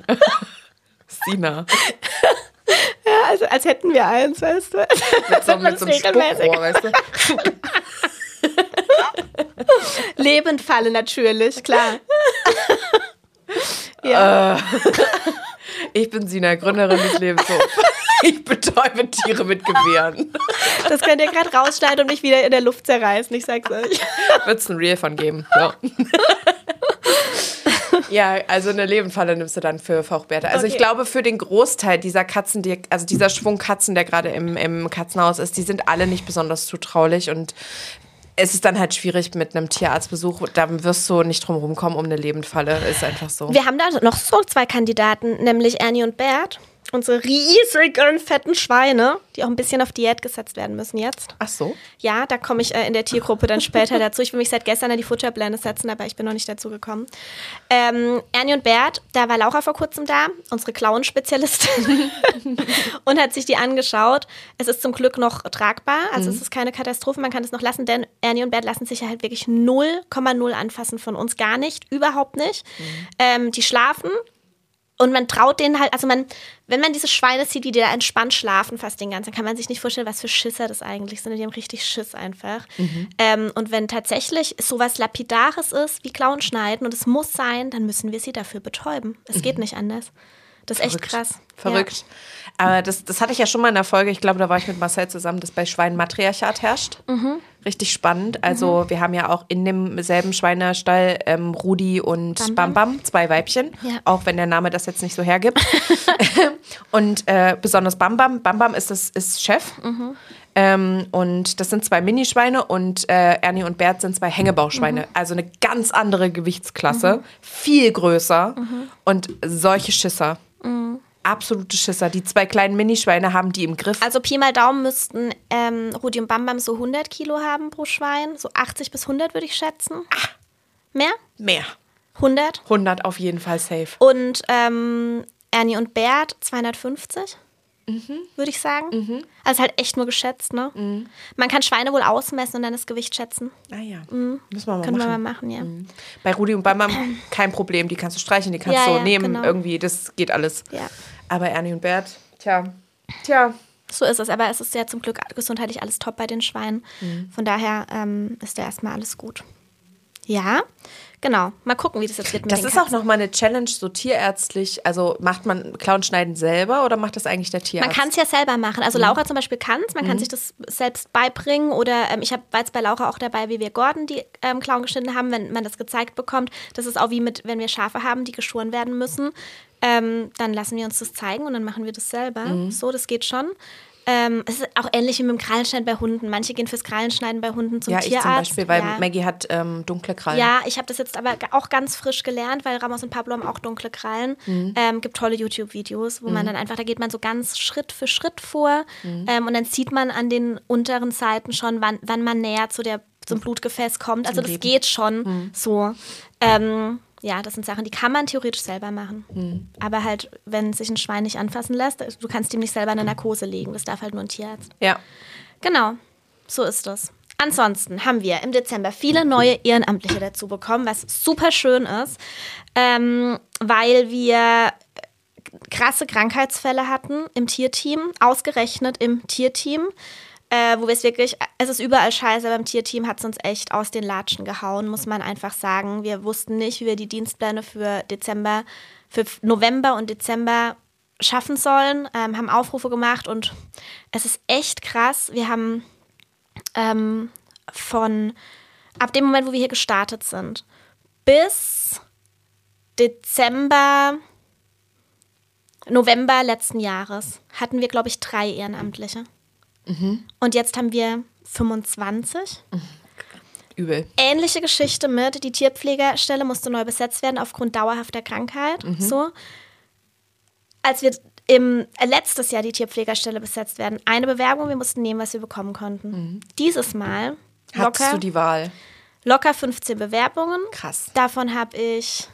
Sina. Ja, also als hätten wir eins, weißt du? Mit so, mit so einem Spuckrohr, weißt du? Lebendfalle natürlich, klar. Ja. Äh, ich bin Sina, Gründerin des Lebenshofs. Ich betäube Tiere mit Gewehren. Das könnt ihr gerade rausschneiden und mich wieder in der Luft zerreißen, ich sag's euch. Wird es ein Reel von geben. So. Ja, also eine Lebendfalle nimmst du dann für Fauchbärte. Also okay. Ich glaube, für den Großteil dieser Katzen, die, also dieser Schwung Katzen, der gerade im, im Katzenhaus ist, die sind alle nicht besonders zutraulich und es ist dann halt schwierig mit einem Tierarztbesuch. Da wirst du nicht drum rumkommen um eine Lebendfalle. Ist einfach so. Wir haben da noch so zwei Kandidaten, nämlich Ernie und Bert. Unsere riesigen, fetten Schweine, die auch ein bisschen auf Diät gesetzt werden müssen jetzt. Ach so? Ja, da komme ich äh, in der Tiergruppe dann später dazu. Ich will mich seit gestern an die Futterpläne setzen, aber ich bin noch nicht dazu gekommen. Ähm, Ernie und Bert, da war Laura vor kurzem da, unsere Clown-Spezialistin, und hat sich die angeschaut. Es ist zum Glück noch tragbar, also mhm. es ist keine Katastrophe, man kann es noch lassen, denn Ernie und Bert lassen sich ja halt wirklich null Komma null anfassen von uns, gar nicht, überhaupt nicht. Mhm. Ähm, die schlafen Und man traut denen halt, also man, wenn man diese Schweine sieht, wie die da entspannt schlafen fast den ganzen, dann kann man sich nicht vorstellen, was für Schisser das eigentlich sind. Die haben richtig Schiss einfach. Mhm. Ähm, und wenn tatsächlich sowas Lapidares ist, wie Klauen schneiden, und es muss sein, dann müssen wir sie dafür betäuben. Es mhm. geht nicht anders. Das ist Verrückt. echt krass. Verrückt. Ja. Aber das, das hatte ich ja schon mal in der Folge, ich glaube, da war ich mit Marcel zusammen, dass bei Schweinen Matriarchat herrscht. Mhm. Richtig spannend. Also mhm. wir haben ja auch in demselben Schweinestall ähm, Rudi und Bam Bam, Bam, Bam zwei Weibchen, ja. auch wenn der Name das jetzt nicht so hergibt. Und äh, besonders Bam Bam, Bam Bam ist, das, ist Chef. Mhm. Ähm, und das sind zwei Minischweine und äh, Ernie und Bert sind zwei Hängebauchschweine. Mhm. Also eine ganz andere Gewichtsklasse, mhm. viel größer mhm. und solche Schisser. Mhm. Absolute Schisser. Die zwei kleinen Minischweine haben die im Griff. Also Pi mal Daumen müssten ähm, Rudi und Bam Bam so hundert Kilo haben pro Schwein. So achtzig bis hundert würde ich schätzen. Ah, mehr? Mehr. hundert? hundert auf jeden Fall safe. Und ähm, Ernie und Bert zweihundertfünfzig, mhm. würde ich sagen. Mhm. Also halt echt nur geschätzt, ne? Mhm. Man kann Schweine wohl ausmessen und dann das Gewicht schätzen. Ah ja, mhm. müssen wir mal Können machen. wir mal machen, ja. Mhm. Bei Rudi und Bam Bam kein Problem. Die kannst du streichen, die kannst ja, du ja, nehmen. Genau. Irgendwie, das geht alles. Ja. Aber Ernie und Bert, tja, tja. So ist es, aber es ist ja zum Glück gesundheitlich alles top bei den Schweinen. Mhm. Von daher ähm, ist ja erstmal alles gut. Ja, genau. Mal gucken, wie das jetzt wird mit Das den ist Katzen. auch nochmal eine Challenge, so tierärztlich. Also macht man Klauenschneiden selber oder macht das eigentlich der Tierarzt? Man kann es ja selber machen. Also mhm. Laura zum Beispiel kann es. Man mhm. kann sich das selbst beibringen. Oder ähm, ich hab, war jetzt bei Laura auch dabei, wie wir Gordon die ähm, Klauen geschnitten haben, wenn man das gezeigt bekommt. Das ist auch wie mit, wenn wir Schafe haben, die geschoren werden müssen. Ähm, dann lassen wir uns das zeigen und dann machen wir das selber. Mhm. So, das geht schon. Ähm, es ist auch ähnlich wie mit dem Krallenschneiden bei Hunden. Manche gehen fürs Krallenschneiden bei Hunden zum ja, Tierarzt. Ja, ich zum Beispiel, weil ja. Maggie hat ähm, dunkle Krallen. Ja, ich habe das jetzt aber auch ganz frisch gelernt, weil Ramos und Pablo haben auch dunkle Krallen. Mhm. Ähm, gibt tolle YouTube-Videos, wo mhm. man dann einfach, da geht man so ganz Schritt für Schritt vor mhm. ähm, und dann sieht man an den unteren Seiten schon, wann, wann man näher zu der, zum Blutgefäß kommt. Also das Leben. geht schon mhm. so. Ähm, Ja, das sind Sachen, die kann man theoretisch selber machen. Mhm. Aber halt, wenn sich ein Schwein nicht anfassen lässt, du kannst ihm nicht selber eine Narkose legen. Das darf halt nur ein Tierarzt. Ja. Genau, so ist das. Ansonsten haben wir im Dezember viele neue Ehrenamtliche dazu bekommen, was super schön ist, ähm, weil wir krasse Krankheitsfälle hatten im Tierteam, ausgerechnet im Tierteam. Äh, wo wir es wirklich, es ist überall scheiße, beim Tierteam hat es uns echt aus den Latschen gehauen, muss man einfach sagen. Wir wussten nicht, wie wir die Dienstpläne für Dezember, für November und Dezember schaffen sollen, ähm, haben Aufrufe gemacht und es ist echt krass. Wir haben ähm, von, ab dem Moment, wo wir hier gestartet sind, bis Dezember, November letzten Jahres hatten wir, glaube ich, drei Ehrenamtliche. Mhm. Und jetzt haben wir fünfundzwanzig. Mhm. Übel. Ähnliche Geschichte mit, die Tierpflegerstelle musste neu besetzt werden aufgrund dauerhafter Krankheit. Mhm. So. Als wir im äh, letztes Jahr die Tierpflegerstelle besetzt werden, eine Bewerbung, wir mussten nehmen, was wir bekommen konnten. Mhm. Dieses Mal hattest locker, du die Wahl? Locker fünfzehn Bewerbungen. Krass. Davon habe ich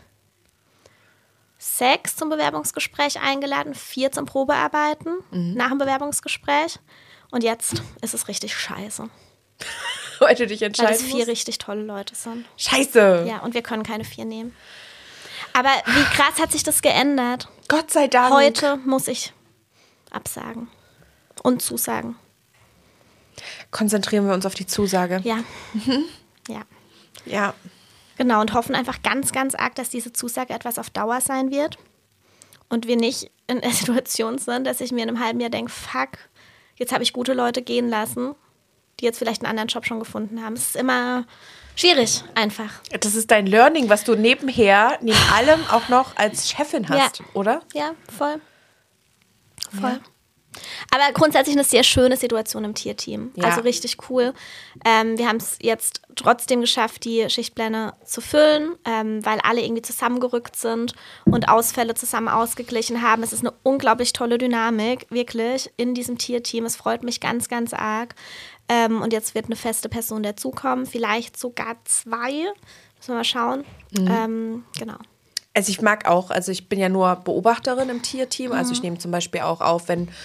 sechs zum Bewerbungsgespräch eingeladen, vier zum Probearbeiten mhm. nach dem Bewerbungsgespräch. Und jetzt ist es richtig scheiße. Weil du dich entscheiden Weil es vier musst? richtig tolle Leute sind. Scheiße. Ja, und wir können keine vier nehmen. Aber wie krass hat sich das geändert? Gott sei Dank. Heute muss ich absagen und zusagen. Konzentrieren wir uns auf die Zusage. Ja. Mhm. Ja. Ja. Genau, und hoffen einfach ganz, ganz arg, dass diese Zusage etwas auf Dauer sein wird. Und wir nicht in der Situation sind, dass ich mir in einem halben Jahr denke, fuck, jetzt habe ich gute Leute gehen lassen, die jetzt vielleicht einen anderen Job schon gefunden haben. Es ist immer schwierig, einfach. Das ist dein Learning, was du nebenher, neben allem auch noch als Chefin hast, ja. oder? Ja, voll. Voll. Ja. Aber grundsätzlich eine sehr schöne Situation im Tierteam. Ja. Also richtig cool. Ähm, wir haben es jetzt trotzdem geschafft, die Schichtpläne zu füllen, ähm, weil alle irgendwie zusammengerückt sind und Ausfälle zusammen ausgeglichen haben. Es ist eine unglaublich tolle Dynamik, wirklich, in diesem Tierteam. Es freut mich ganz, ganz arg. Ähm, und jetzt wird eine feste Person dazukommen, vielleicht sogar zwei. Müssen wir mal schauen. Mhm. Ähm, genau. Also ich mag auch, also ich bin ja nur Beobachterin im Tierteam, also ich nehme zum Beispiel auch auf, wenn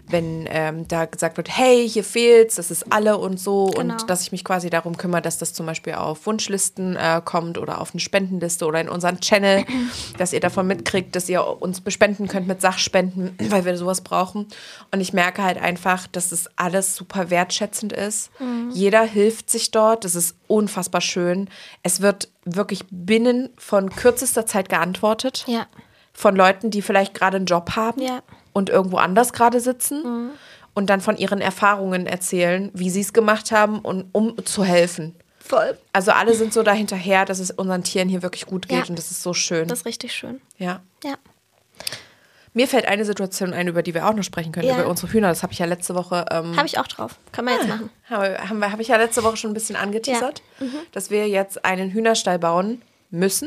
wenn ähm, da gesagt wird, hey, hier fehlt's, das ist alle und so. Genau. Und dass ich mich quasi darum kümmere, dass das zum Beispiel auf Wunschlisten äh, kommt oder auf eine Spendenliste oder in unseren Channel, dass ihr davon mitkriegt, dass ihr uns bespenden könnt mit Sachspenden, weil wir sowas brauchen. Und ich merke halt einfach, dass das alles super wertschätzend ist. Mhm. Jeder hilft sich dort, das ist unfassbar schön. Es wird wirklich binnen von kürzester Zeit geantwortet. Ja. Von Leuten, die vielleicht gerade einen Job haben ja. und irgendwo anders gerade sitzen mhm. und dann von ihren Erfahrungen erzählen, wie sie es gemacht haben, und, um zu helfen. Voll. Also alle sind so dahinterher, dass es unseren Tieren hier wirklich gut geht, ja. und das ist so schön. Das ist richtig schön. Ja. Ja. Mir fällt eine Situation ein, über die wir auch noch sprechen können, ja. über unsere Hühner. Das habe ich ja letzte Woche... Ähm, habe ich auch drauf. Können wir jetzt machen. Habe hab, hab ich ja letzte Woche schon ein bisschen angeteasert, ja. mhm. dass wir jetzt einen Hühnerstall bauen müssen.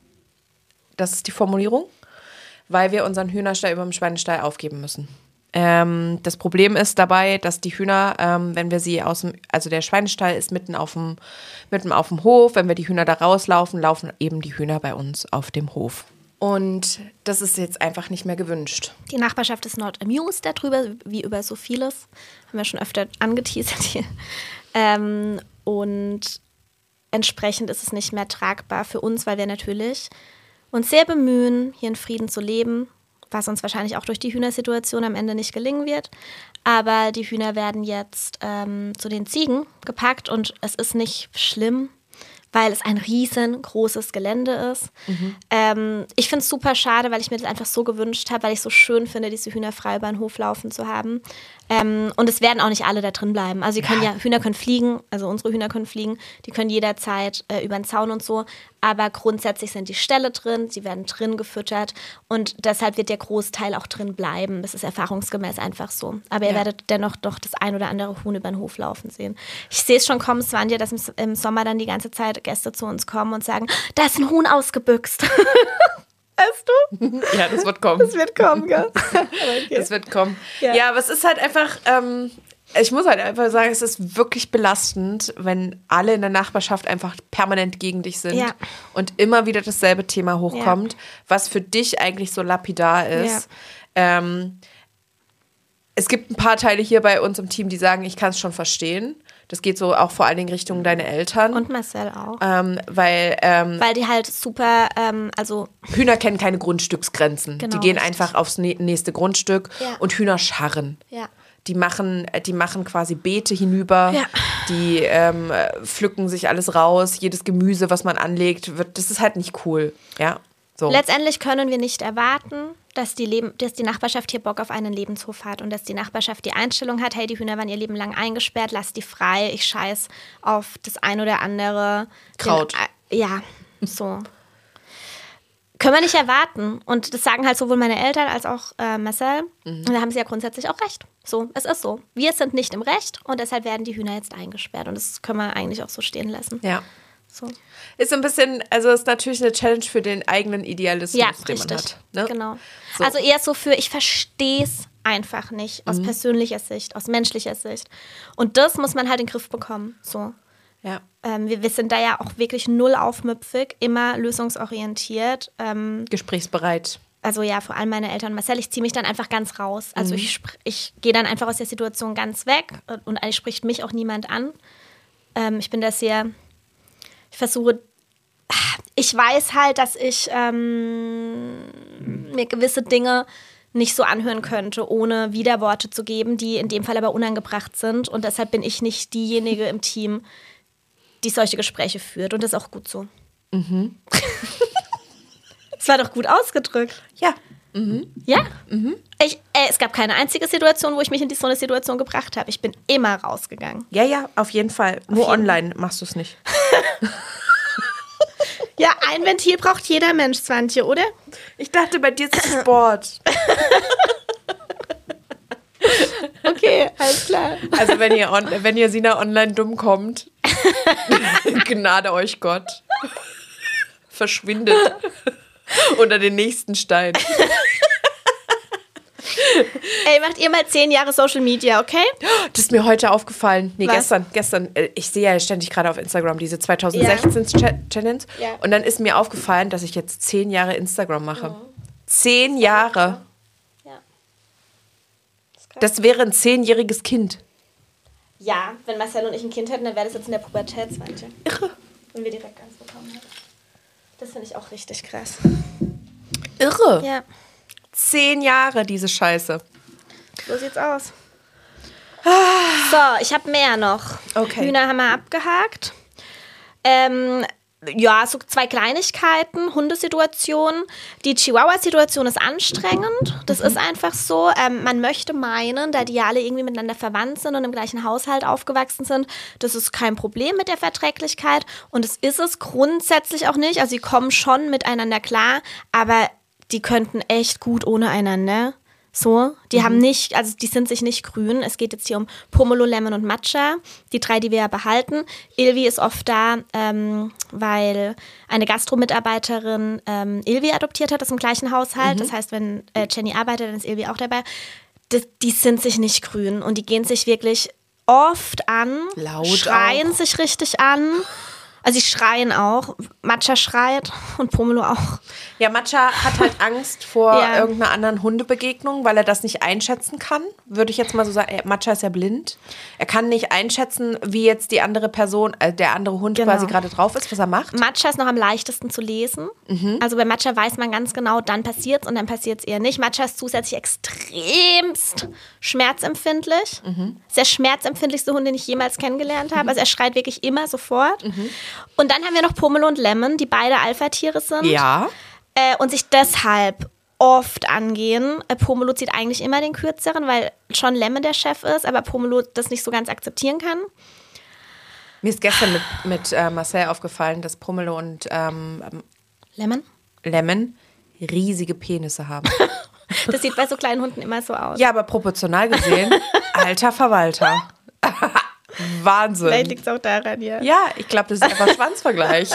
Das ist die Formulierung. Weil wir unseren Hühnerstall über dem Schweinestall aufgeben müssen. Ähm, das Problem ist dabei, dass die Hühner, ähm, wenn wir sie aus dem... Also der Schweinestall ist mitten auf dem, mitten auf dem Hof. Wenn wir die Hühner da rauslaufen, laufen eben die Hühner bei uns auf dem Hof. Und das ist jetzt einfach nicht mehr gewünscht. Die Nachbarschaft ist not amused darüber, wie über so vieles. Haben wir schon öfter angeteasert hier. Ähm, und entsprechend ist es nicht mehr tragbar für uns, weil wir natürlich uns sehr bemühen, hier in Frieden zu leben, was uns wahrscheinlich auch durch die Hühnersituation am Ende nicht gelingen wird. Aber die Hühner werden jetzt ähm, zu den Ziegen gepackt und es ist nicht schlimm, weil es ein riesengroßes Gelände ist. Mhm. Ähm, ich finde es super schade, weil ich mir das einfach so gewünscht habe, weil ich so schön finde, diese Hühner frei über den Hof laufen zu haben. Ähm, und es werden auch nicht alle da drin bleiben. Also die können ja, Hühner können fliegen, also unsere Hühner können fliegen, die können jederzeit äh, über den Zaun und so. Aber grundsätzlich sind die Ställe drin, sie werden drin gefüttert und deshalb wird der Großteil auch drin bleiben. Das ist erfahrungsgemäß einfach so. Aber ihr ja. werdet dennoch doch das ein oder andere Huhn über den Hof laufen sehen. Ich sehe es schon kommen, Svanja, dass im, im Sommer dann die ganze Zeit Gäste zu uns kommen und sagen, da ist ein Huhn ausgebüxt. Weißt du? Ja, das wird kommen. Das wird kommen, gell? Okay. Das wird kommen. Ja. ja, aber es ist halt einfach, ähm, ich muss halt einfach sagen, es ist wirklich belastend, wenn alle in der Nachbarschaft einfach permanent gegen dich sind ja. und immer wieder dasselbe Thema hochkommt, ja. was für dich eigentlich so lapidar ist. Ja. Ähm, es gibt ein paar Teile hier bei uns im Team, die sagen, ich kann es schon verstehen. Das geht so auch vor allen Dingen Richtung deine Eltern. Und Marcel auch. Ähm, weil, ähm, weil die halt super, ähm, also... Hühner kennen keine Grundstücksgrenzen. Genau, die gehen richtig. einfach aufs nächste Grundstück ja. und Hühner scharren. Ja. Die machen, die machen quasi Beete hinüber. Ja. Die ähm, pflücken sich alles raus. Jedes Gemüse, was man anlegt, wird, das ist halt nicht cool. Ja. So. Letztendlich können wir nicht erwarten, dass die, Leben, dass die Nachbarschaft hier Bock auf einen Lebenshof hat und dass die Nachbarschaft die Einstellung hat, hey, die Hühner waren ihr Leben lang eingesperrt, lass die frei, ich scheiß auf das ein oder andere. Kraut. Den, ja, so. Können wir nicht erwarten. Und das sagen halt sowohl meine Eltern als auch äh, Marcel. Mhm. Und da haben sie ja grundsätzlich auch recht. So, es ist so. Wir sind nicht im Recht und deshalb werden die Hühner jetzt eingesperrt. Und das können wir eigentlich auch so stehen lassen. Ja. So. Ist so ein bisschen, also ist natürlich eine Challenge für den eigenen Idealismus, ja, den richtig. man hat. Ne? Genau. So. Also eher so für, ich verstehe es einfach nicht, aus mhm. persönlicher Sicht, aus menschlicher Sicht. Und das muss man halt in den Griff bekommen. So. Ja. Ähm, wir, wir sind da ja auch wirklich null aufmüpfig, immer lösungsorientiert. Ähm, Gesprächsbereit. Also ja, vor allem meine Eltern und Marcel, ich ziehe mich dann einfach ganz raus. Also mhm. ich, ich gehe dann einfach aus der Situation ganz weg und eigentlich spricht mich auch niemand an. Ähm, ich bin da sehr, ich versuche, ich weiß halt, dass ich ähm, mir gewisse Dinge nicht so anhören könnte, ohne Widerworte zu geben, die in dem Fall aber unangebracht sind. Und deshalb bin ich nicht diejenige im Team, die solche Gespräche führt. Und das ist auch gut so. Mhm. Das war doch gut ausgedrückt. Ja. Mhm. Ja? Mhm. Ich, äh, es gab keine einzige Situation, wo ich mich in die, so eine Situation gebracht habe. Ich bin immer rausgegangen. Ja, ja, auf jeden Fall. Auf Nur jeden. Online machst du es nicht. Ja, ein Ventil braucht jeder Mensch, Swantje, oder? Ich dachte, bei dir ist es Sport. Okay, alles klar. Also wenn ihr, on, wenn ihr Sina online dumm kommt, gnade euch Gott. Verschwindet unter den nächsten Stein. Ey, macht ihr mal zehn Jahre Social Media, okay? Das ist mir heute aufgefallen. Nee, Was? gestern. gestern. Ich sehe ja ständig gerade auf Instagram diese zwanzig sechzehn-Challenge. Ja. Und dann ist mir aufgefallen, dass ich jetzt zehn Jahre Instagram mache. Mhm. Zehn Jahre. Ja. Das Das wäre ein zehnjähriges Kind. Ja, wenn Marcel und ich ein Kind hätten, dann wäre das jetzt in der Pubertätsweite. Irre. Wenn wir direkt eins bekommen hätten. Das finde ich auch richtig krass. Irre. Ja. Zehn Jahre, diese Scheiße. So sieht's aus. So, ich habe mehr noch. Okay. Hühner haben wir abgehakt. Ähm, ja, so zwei Kleinigkeiten, Hundesituation. Die Chihuahua-Situation ist anstrengend. Das mhm. ist einfach so. Ähm, man möchte meinen, da die ja alle irgendwie miteinander verwandt sind und im gleichen Haushalt aufgewachsen sind, das ist kein Problem mit der Verträglichkeit. Und es ist es grundsätzlich auch nicht. Also sie kommen schon miteinander klar, aber die könnten echt gut ohne einander. So, die mhm. haben nicht, also die sind sich nicht grün. Es geht jetzt hier um Pomelo, Lemon und Matcha. Die drei, die wir ja behalten. Ilvi ist oft da, ähm, weil eine Gastro-Mitarbeiterin ähm, Ilvi adoptiert hat aus dem gleichen Haushalt. Mhm. Das heißt, wenn äh, Jenny arbeitet, dann ist Ilvi auch dabei. Die, die sind sich nicht grün und die gehen sich wirklich oft an. Laut schreien auch. sich richtig an. Also sie schreien auch. Matcha schreit und Pomelo auch. Ja, Matcha hat halt Angst vor Ja. irgendeiner anderen Hundebegegnung, weil er das nicht einschätzen kann. Würde ich jetzt mal so sagen, er- Matcha ist ja blind. Er kann nicht einschätzen, wie jetzt die andere Person, äh, der andere Hund Genau. quasi gerade drauf ist, was er macht. Matcha ist noch am leichtesten zu lesen. Also bei Matcha weiß man ganz genau, dann passiert's und dann passiert's eher nicht. Matcha ist zusätzlich extremst schmerzempfindlich. Mhm. Ist der schmerzempfindlichste Hund, den ich jemals kennengelernt habe. Also er schreit wirklich immer sofort. Mhm. Und dann haben wir noch Pomelo und Lemon, die beide Alpha-Tiere sind. Ja. Äh, und sich deshalb oft angehen. Äh, Pomelo zieht eigentlich immer den kürzeren, weil schon Lemon der Chef ist, aber Pomelo das nicht so ganz akzeptieren kann. Mir ist gestern mit, mit äh, Marcel aufgefallen, dass Pomelo und ähm, Lemon? Lemon riesige Penisse haben. Das sieht bei so kleinen Hunden immer so aus. Ja, aber proportional gesehen, alter Verwalter. Wahnsinn. Vielleicht liegt es auch daran, ja. Ja, ich glaube, das ist einfach Schwanzvergleich.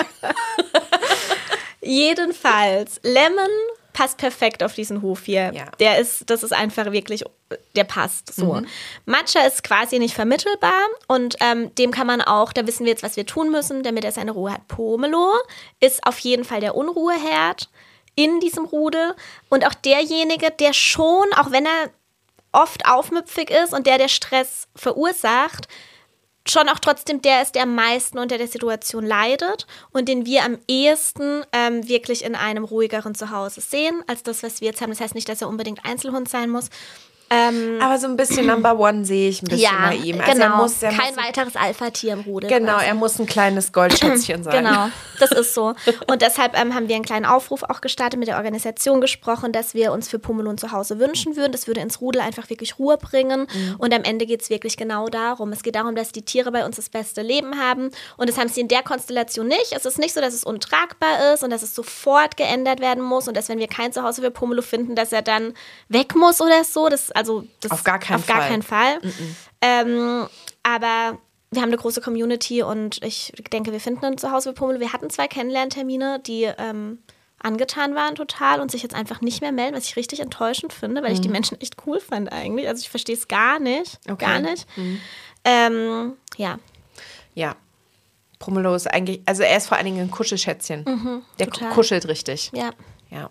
Jedenfalls, Lemon passt perfekt auf diesen Hof hier. Ja. Der ist, das ist einfach wirklich, der passt so. Mhm. Matcha ist quasi nicht vermittelbar und ähm, dem kann man auch, da wissen wir jetzt, was wir tun müssen, damit er seine Ruhe hat. Pomelo ist auf jeden Fall der Unruheherd in diesem Rudel und auch derjenige, der schon, auch wenn er oft aufmüpfig ist und der, der Stress verursacht, schon auch trotzdem der ist, der am meisten unter der Situation leidet und den wir am ehesten ähm, wirklich in einem ruhigeren Zuhause sehen, als das, was wir jetzt haben. Das heißt nicht, dass er unbedingt Einzelhund sein muss. Ähm, Aber so ein bisschen Number one sehe ich ein bisschen ja, bei ihm. Also genau. er muss, er Kein muss, weiteres Alpha-Tier im Rudel. Genau, quasi. er muss ein kleines Goldschätzchen sein. Genau, das ist so. Und deshalb ähm, haben wir einen kleinen Aufruf auch gestartet, mit der Organisation gesprochen, dass wir uns für Pomelo ein Zuhause wünschen würden. Das würde ins Rudel einfach wirklich Ruhe bringen. Mhm. Und am Ende geht es wirklich genau darum. Es geht darum, dass die Tiere bei uns das beste Leben haben. Und das haben sie in der Konstellation nicht. Es ist nicht so, dass es untragbar ist und dass es sofort geändert werden muss. Und dass, wenn wir kein Zuhause für Pomelo finden, dass er dann weg muss oder so. Das, also, das Auf gar keinen auf gar Fall. keinen Fall. Mhm. Ähm, aber wir haben eine große Community und ich denke, wir finden ein Zuhause für Pomelo. Wir hatten zwei Kennenlerntermine, die ähm, angetan waren total und sich jetzt einfach nicht mehr melden, was ich richtig enttäuschend finde, weil mhm. ich die Menschen echt cool fand eigentlich. Also ich verstehe es gar nicht. Okay. Gar nicht. Mhm. Ähm, ja. Ja. Pomelo ist eigentlich, also er ist vor allen Dingen ein Kuschelschätzchen. Mhm, Der total. kuschelt richtig. Ja. Ja.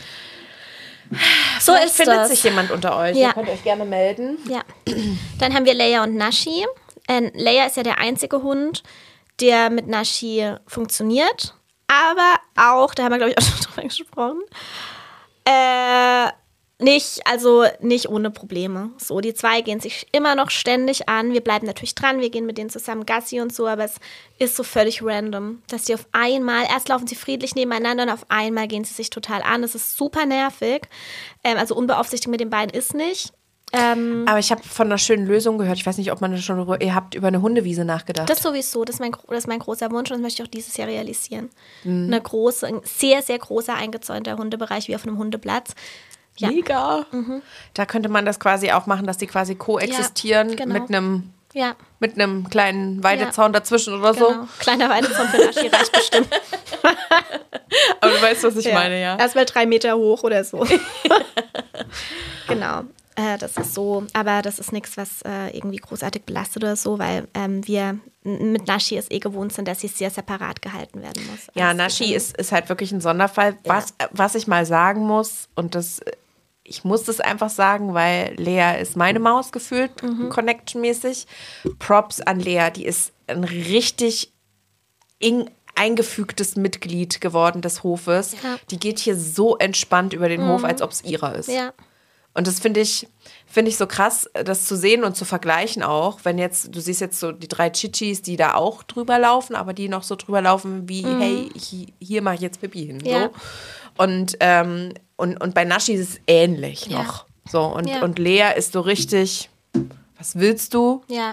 So Vielleicht ist findet das. sich jemand unter euch. Ja. Ihr könnt euch gerne melden. Ja. Dann haben wir Leia und Nashi. Äh, Leia ist ja der einzige Hund, der mit Nashi funktioniert. Aber auch, da haben wir, glaube ich, auch schon drüber gesprochen, äh, nicht, also nicht ohne Probleme. So, die zwei gehen sich immer noch ständig an. Wir bleiben natürlich dran, wir gehen mit denen zusammen Gassi und so, aber es ist so völlig random, dass die auf einmal, erst laufen sie friedlich nebeneinander und auf einmal gehen sie sich total an. Das ist super nervig. Ähm, also unbeaufsichtigt mit den beiden ist nicht. Ähm, Aber ich habe von einer schönen Lösung gehört. Ich weiß nicht, ob man das schon, ihr habt über eine Hundewiese nachgedacht. Das sowieso, das ist, mein, das ist mein großer Wunsch und das möchte ich auch dieses Jahr realisieren. Mhm. Eine große, ein sehr, sehr großer eingezäunter Hundebereich wie auf einem Hundeplatz. Ja. Mega. Mhm. Da könnte man das quasi auch machen, dass die quasi koexistieren ja, genau. mit einem ja. mit einem kleinen Weidezaun ja. dazwischen oder genau. so. Kleiner Weidezaun für Nashi reicht bestimmt. Aber du weißt, was ich ja. meine, ja. Erstmal drei Meter hoch oder so. Genau. Äh, das ist so, aber das ist nichts, was äh, irgendwie großartig belastet oder so, weil ähm, wir mit Nashi es eh gewohnt sind, dass sie sehr separat gehalten werden muss. Ja, also Nashi ist, ist halt wirklich ein Sonderfall. Was, ja. was ich mal sagen muss, und das ich muss das einfach sagen, weil Lea ist meine Maus gefühlt, Mhm. Connection-mäßig. Props an Lea, die ist ein richtig eng eingefügtes Mitglied geworden des Hofes. Ja. Die geht hier so entspannt über den Hof, als ob es ihrer ist. Ja. Und das finde ich, finde ich so krass, das zu sehen und zu vergleichen auch, wenn jetzt, du siehst jetzt so die drei Chichis, die da auch drüber laufen, aber die noch so drüber laufen wie, mhm. hey, hier, hier mache ich jetzt Pipi hin. Ja. So. Und, ähm, und, und bei Nashi ist es ähnlich Ja. noch. So, und, Ja. und Lea ist so richtig, was willst du? Ja.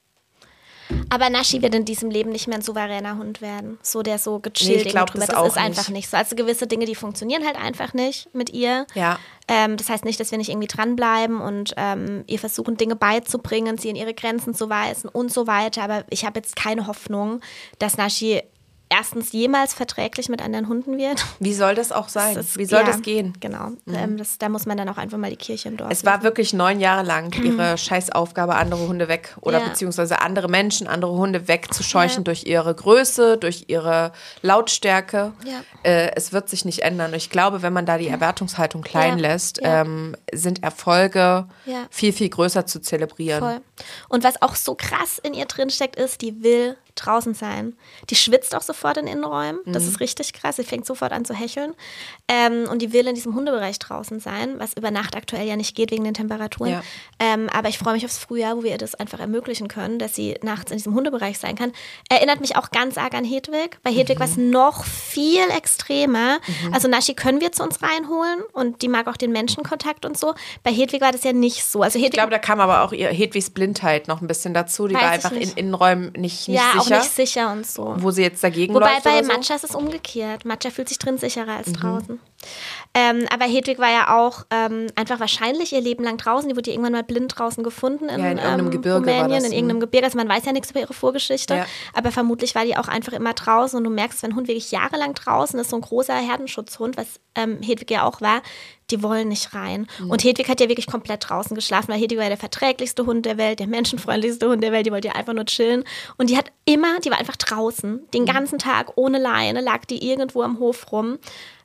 Aber Nashi wird in diesem Leben nicht mehr ein souveräner Hund werden. So, der so gechillt Nee, ich glaub, drüber. das Das auch ist einfach nicht. nicht so. Also gewisse Dinge, die funktionieren halt einfach nicht mit ihr. Ja. Ähm, das heißt nicht, dass wir nicht irgendwie dranbleiben und ähm, ihr versuchen, Dinge beizubringen, sie in ihre Grenzen zu weisen und so weiter. Aber ich habe jetzt keine Hoffnung, dass Nashi erstens jemals verträglich mit anderen Hunden wird. Wie soll das auch sein? Das ist- Wie soll ja, das gehen? Genau. Ähm, das, da muss man dann auch einfach mal die Kirche im Dorf Es war lassen. wirklich neun Jahre lang ihre Scheißaufgabe, andere Hunde weg oder Ja. beziehungsweise andere Menschen, andere Hunde wegzuscheuchen Ja. durch ihre Größe, durch ihre Lautstärke. Ja. Äh, es wird sich nicht ändern. Und ich glaube, wenn man da die Erwartungshaltung klein Ja. lässt, Ja. ähm, sind Erfolge Ja. viel, viel größer zu zelebrieren. Voll. Und was auch so krass in ihr drin steckt, ist, die will draußen sein. Die schwitzt auch sofort in Innenräumen. Das Mhm. ist richtig krass. Sie fängt sofort an zu hecheln. Ähm, und die will in diesem Hundebereich draußen sein, was über Nacht aktuell ja nicht geht wegen den Temperaturen. Ja. Ähm, aber ich freue mich aufs Frühjahr, wo wir ihr das einfach ermöglichen können, dass sie nachts in diesem Hundebereich sein kann. Erinnert mich auch ganz arg an Hedwig. Bei Hedwig Mhm. war es noch viel extremer. Also Nashi können wir zu uns reinholen und die mag auch den Menschenkontakt und so. Bei Hedwig war das ja nicht so. Also Hedwig Ich glaube, da kam aber auch ihr Hedwigs Blindheit noch ein bisschen dazu. Die Weiß war ich einfach in nicht. Innenräumen nicht, nicht ja, sicher, auch nicht sicher und so. wo sie jetzt dagegen Wobei läuft bei oder so. Matcha ist es umgekehrt. Matcha fühlt sich drin sicherer Mhm. als draußen. Ähm, aber Hedwig war ja auch ähm, einfach wahrscheinlich ihr Leben lang draußen. Die wurde irgendwann mal blind draußen gefunden in, Ja, in irgendeinem ähm, Gebirge war Rumänien, das, in mhm. irgendeinem Gebirge. Also man weiß ja nichts über ihre Vorgeschichte. Ja. Aber vermutlich war die auch einfach immer draußen. Und du merkst, wenn ein Hund wirklich jahrelang draußen ist, so ein großer Herdenschutzhund, was ähm, Hedwig ja auch war, die wollen nicht rein. Mhm. Und Hedwig hat ja wirklich komplett draußen geschlafen, weil Hedwig war der verträglichste Hund der Welt, der menschenfreundlichste Hund der Welt, die wollte ja einfach nur chillen. Und die hat immer, die war einfach draußen, den ganzen Tag ohne Leine, lag die irgendwo am Hof rum.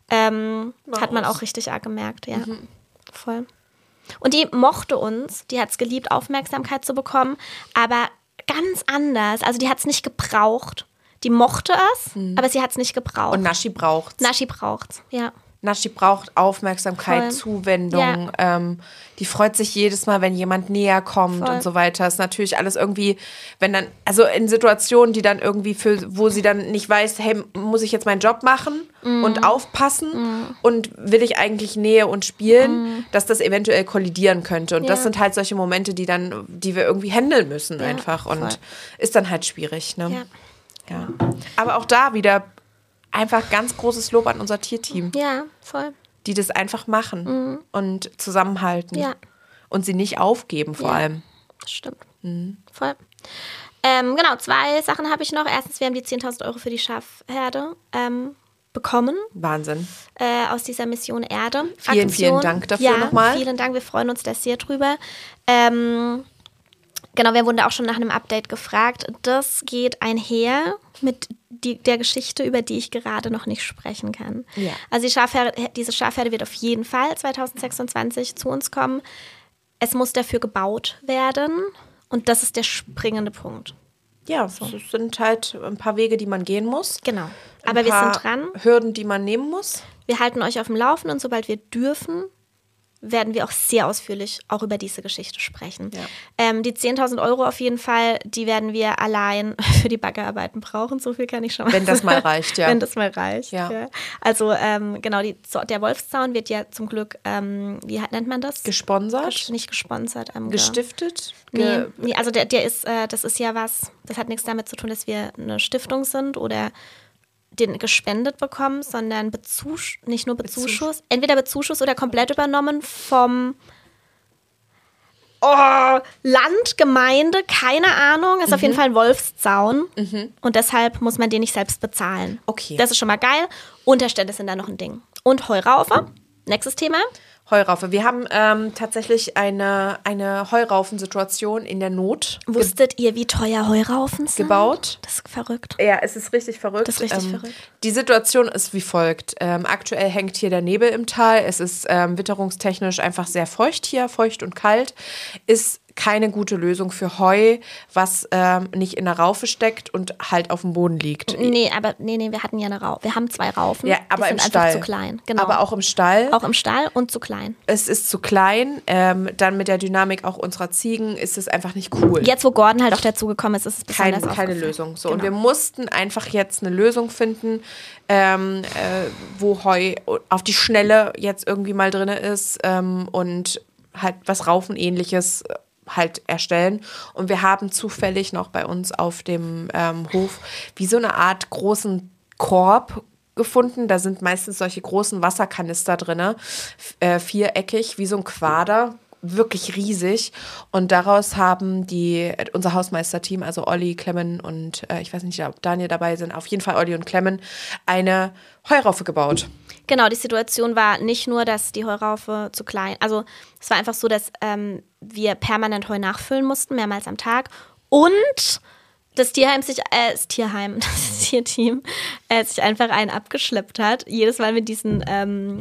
Ähm, hat man auch richtig arg gemerkt, ja. Voll. Und die mochte uns, die hat es geliebt, Aufmerksamkeit zu bekommen, aber ganz anders. Also die hat es nicht gebraucht. Die mochte es, aber sie hat es nicht gebraucht. Und Nashi braucht's. Nashi braucht's, ja. Nashi braucht Aufmerksamkeit, Voll. Zuwendung. Ja. Ähm, die freut sich jedes Mal, wenn jemand näher kommt Voll. und so weiter. Ist natürlich alles irgendwie, wenn dann, also in Situationen, die dann irgendwie für, wo sie dann nicht weiß, hey, muss ich jetzt meinen Job machen Mm. und aufpassen und will ich eigentlich Nähe und spielen, dass das eventuell kollidieren könnte. Und das Mm. Ja. sind halt solche Momente, die dann, die wir irgendwie handeln müssen Ja, einfach. Und voll. ist dann halt schwierig, ne? Ja. Ja. Aber auch da wieder einfach ganz großes Lob an unser Tierteam, Ja, voll. die das einfach machen und zusammenhalten Ja. und sie nicht aufgeben vor Ja. allem. Das stimmt. Voll. Ähm, genau, zwei Sachen habe ich noch. Erstens, wir haben die zehntausend Euro für die Schafherde ähm, bekommen Wahnsinn. äh, aus dieser Mission Erde. Vielen, vielen Dank dafür ja, nochmal. Vielen Dank, wir freuen uns da sehr drüber. Ähm, genau, wir wurden da auch schon nach einem Update gefragt. Das geht einher mit die, der Geschichte, über die ich gerade noch nicht sprechen kann. Ja. Also die Schafherde, diese Schafherde wird auf jeden Fall zwanzig sechsundzwanzig zu uns kommen. Es muss dafür gebaut werden und das ist der springende Punkt. Ja, es sind halt ein paar Wege, die man gehen muss. Genau. Ein Aber wir paar sind dran. Hürden, die man nehmen muss. Wir halten euch auf dem Laufenden und sobald wir dürfen, werden wir auch sehr ausführlich auch über diese Geschichte sprechen. Ja. Ähm, die zehntausend Euro auf jeden Fall, die werden wir allein für die Baggerarbeiten brauchen. So viel kann ich schon mal Wenn das mal sagen. reicht, ja. Wenn das mal reicht, Ja. ja. Also ähm, genau, die, der Wolfszaun wird ja zum Glück, ähm, wie nennt man das? Gesponsert, Ges- Nicht gesponsert. Ähm, ge- gestiftet. Nee, Ge nee, also der, der ist, äh, das ist ja was, das hat nichts damit zu tun, dass wir eine Stiftung sind oder den gespendet bekommen, sondern Bezusch nicht nur Bezuschuss, entweder Bezuschuss oder komplett übernommen vom oh, Land, Gemeinde, keine Ahnung, ist auf jeden Fall ein Wolfszaun und deshalb muss man den nicht selbst bezahlen. Okay. Das ist schon mal geil. Unterstände sind da noch ein Ding. Und Heuraufe, nächstes Thema. Heuraufe. Wir haben ähm, tatsächlich eine, eine Heuraufensituation in der Not Wusstet ihr, wie teuer Heuraufen sind? gebaut. Das ist verrückt. Ja, es ist richtig verrückt. Das ist richtig ähm, verrückt. Die Situation ist wie folgt. Ähm, aktuell hängt hier der Nebel im Tal. Es ist ähm, witterungstechnisch einfach sehr feucht hier, feucht und kalt. Ist keine gute Lösung für Heu, was ähm, nicht in der Raufe steckt und halt auf dem Boden liegt. Nee, aber nee, nee, wir hatten ja eine Raufe. Wir haben zwei Raufen. Ja, aber die im sind Stall. einfach zu klein. Genau. Aber auch im Stall. Auch im Stall und zu klein. Es ist zu klein. Ähm, dann mit der Dynamik auch unserer Ziegen ist es einfach nicht cool. Jetzt, wo Gordon halt auch dazugekommen ist, ist es Kein, besonders keine aufgefallen. Lösung. So, Genau. und wir mussten einfach jetzt eine Lösung finden, ähm, äh, wo Heu auf die Schnelle jetzt irgendwie mal drin ist ähm, und halt was Raufenähnliches halt erstellen. Und wir haben zufällig noch bei uns auf dem ähm, Hof wie so eine Art großen Korb gefunden. Da sind meistens solche großen Wasserkanister drin, f- äh, viereckig, wie so ein Quader. Wirklich riesig. Und daraus haben die, unser Hausmeisterteam, also Olli, Clemmen und äh, ich weiß nicht, ob Daniel dabei sind, auf jeden Fall Olli und Clemmen, eine Heuraufe gebaut. Genau, die Situation war nicht nur, dass die Heuraufe zu klein, also es war einfach so, dass ähm, wir permanent Heu nachfüllen mussten, mehrmals am Tag. Und das Tierheim sich, äh, das Tierheim, das Tierteam äh, sich einfach einen abgeschleppt hat. Jedes Mal mit diesen, ähm,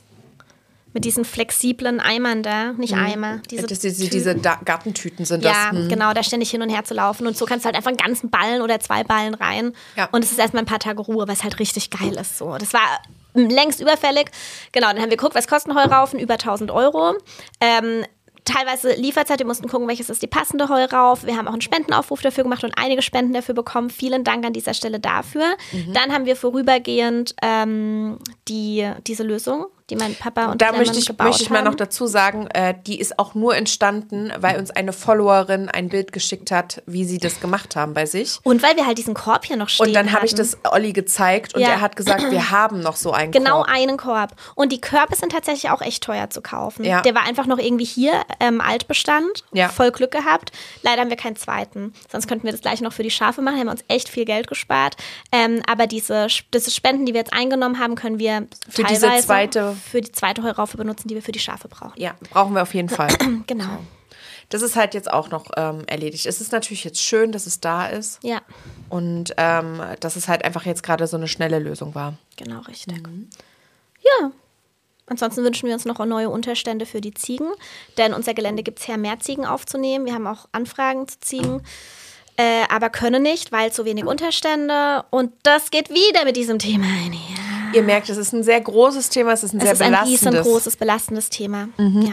mit diesen flexiblen Eimern da, nicht Eimer, diese, Das, diese, diese Da- Gartentüten sind ja, das. Hm. genau, da ständig hin und her zu laufen. Und so kannst du halt einfach einen ganzen Ballen oder zwei Ballen rein. Ja. Und es ist erstmal ein paar Tage Ruhe, was halt richtig geil ist. So. Das war längst überfällig. Genau, dann haben wir geguckt, was kosten Heuraufen? Über tausend Euro. Ähm, teilweise Lieferzeit, wir mussten gucken, welches ist die passende Heuraufe. Wir haben auch einen Spendenaufruf dafür gemacht und einige Spenden dafür bekommen. Vielen Dank an dieser Stelle dafür. Mhm. Dann haben wir vorübergehend ähm, die, diese Lösung, die mein Papa und Da Clemens möchte ich, gebaut möchte ich mal haben. noch dazu sagen, äh, die ist auch nur entstanden, weil uns eine Followerin ein Bild geschickt hat, wie sie das gemacht haben bei sich. Und weil wir halt diesen Korb hier noch stehen Und dann habe ich hatten. das Olli gezeigt und Ja. er hat gesagt, wir haben noch so einen Genau Korb. einen Korb. Und die Körbe sind tatsächlich auch echt teuer zu kaufen. Ja. Der war einfach noch irgendwie hier, ähm, Altbestand. Ja. Voll Glück gehabt. Leider haben wir keinen zweiten. Sonst könnten wir das gleich noch für die Schafe machen. Haben wir uns echt viel Geld gespart. Ähm, aber diese, diese Spenden, die wir jetzt eingenommen haben, können wir Für diese teilweise zweite- für die zweite Heuraufe benutzen, die wir für die Schafe brauchen. Ja, brauchen wir auf jeden Fall. Genau. Das ist halt jetzt auch noch ähm, erledigt. Es ist natürlich jetzt schön, dass es da ist Ja, und ähm, dass es halt einfach jetzt gerade so eine schnelle Lösung war. genau richtig. Mhm. Ja. Ansonsten wünschen wir uns noch neue Unterstände für die Ziegen, denn unser Gelände gibt es her, mehr Ziegen aufzunehmen. Wir haben auch Anfragen zu Ziegen, äh, aber können nicht, weil zu wenig Unterstände. Und das geht wieder mit diesem Thema einher. Ihr merkt, es ist ein sehr großes Thema, es ist ein Es sehr ist ein belastendes. riesengroßes, belastendes Thema. Ja.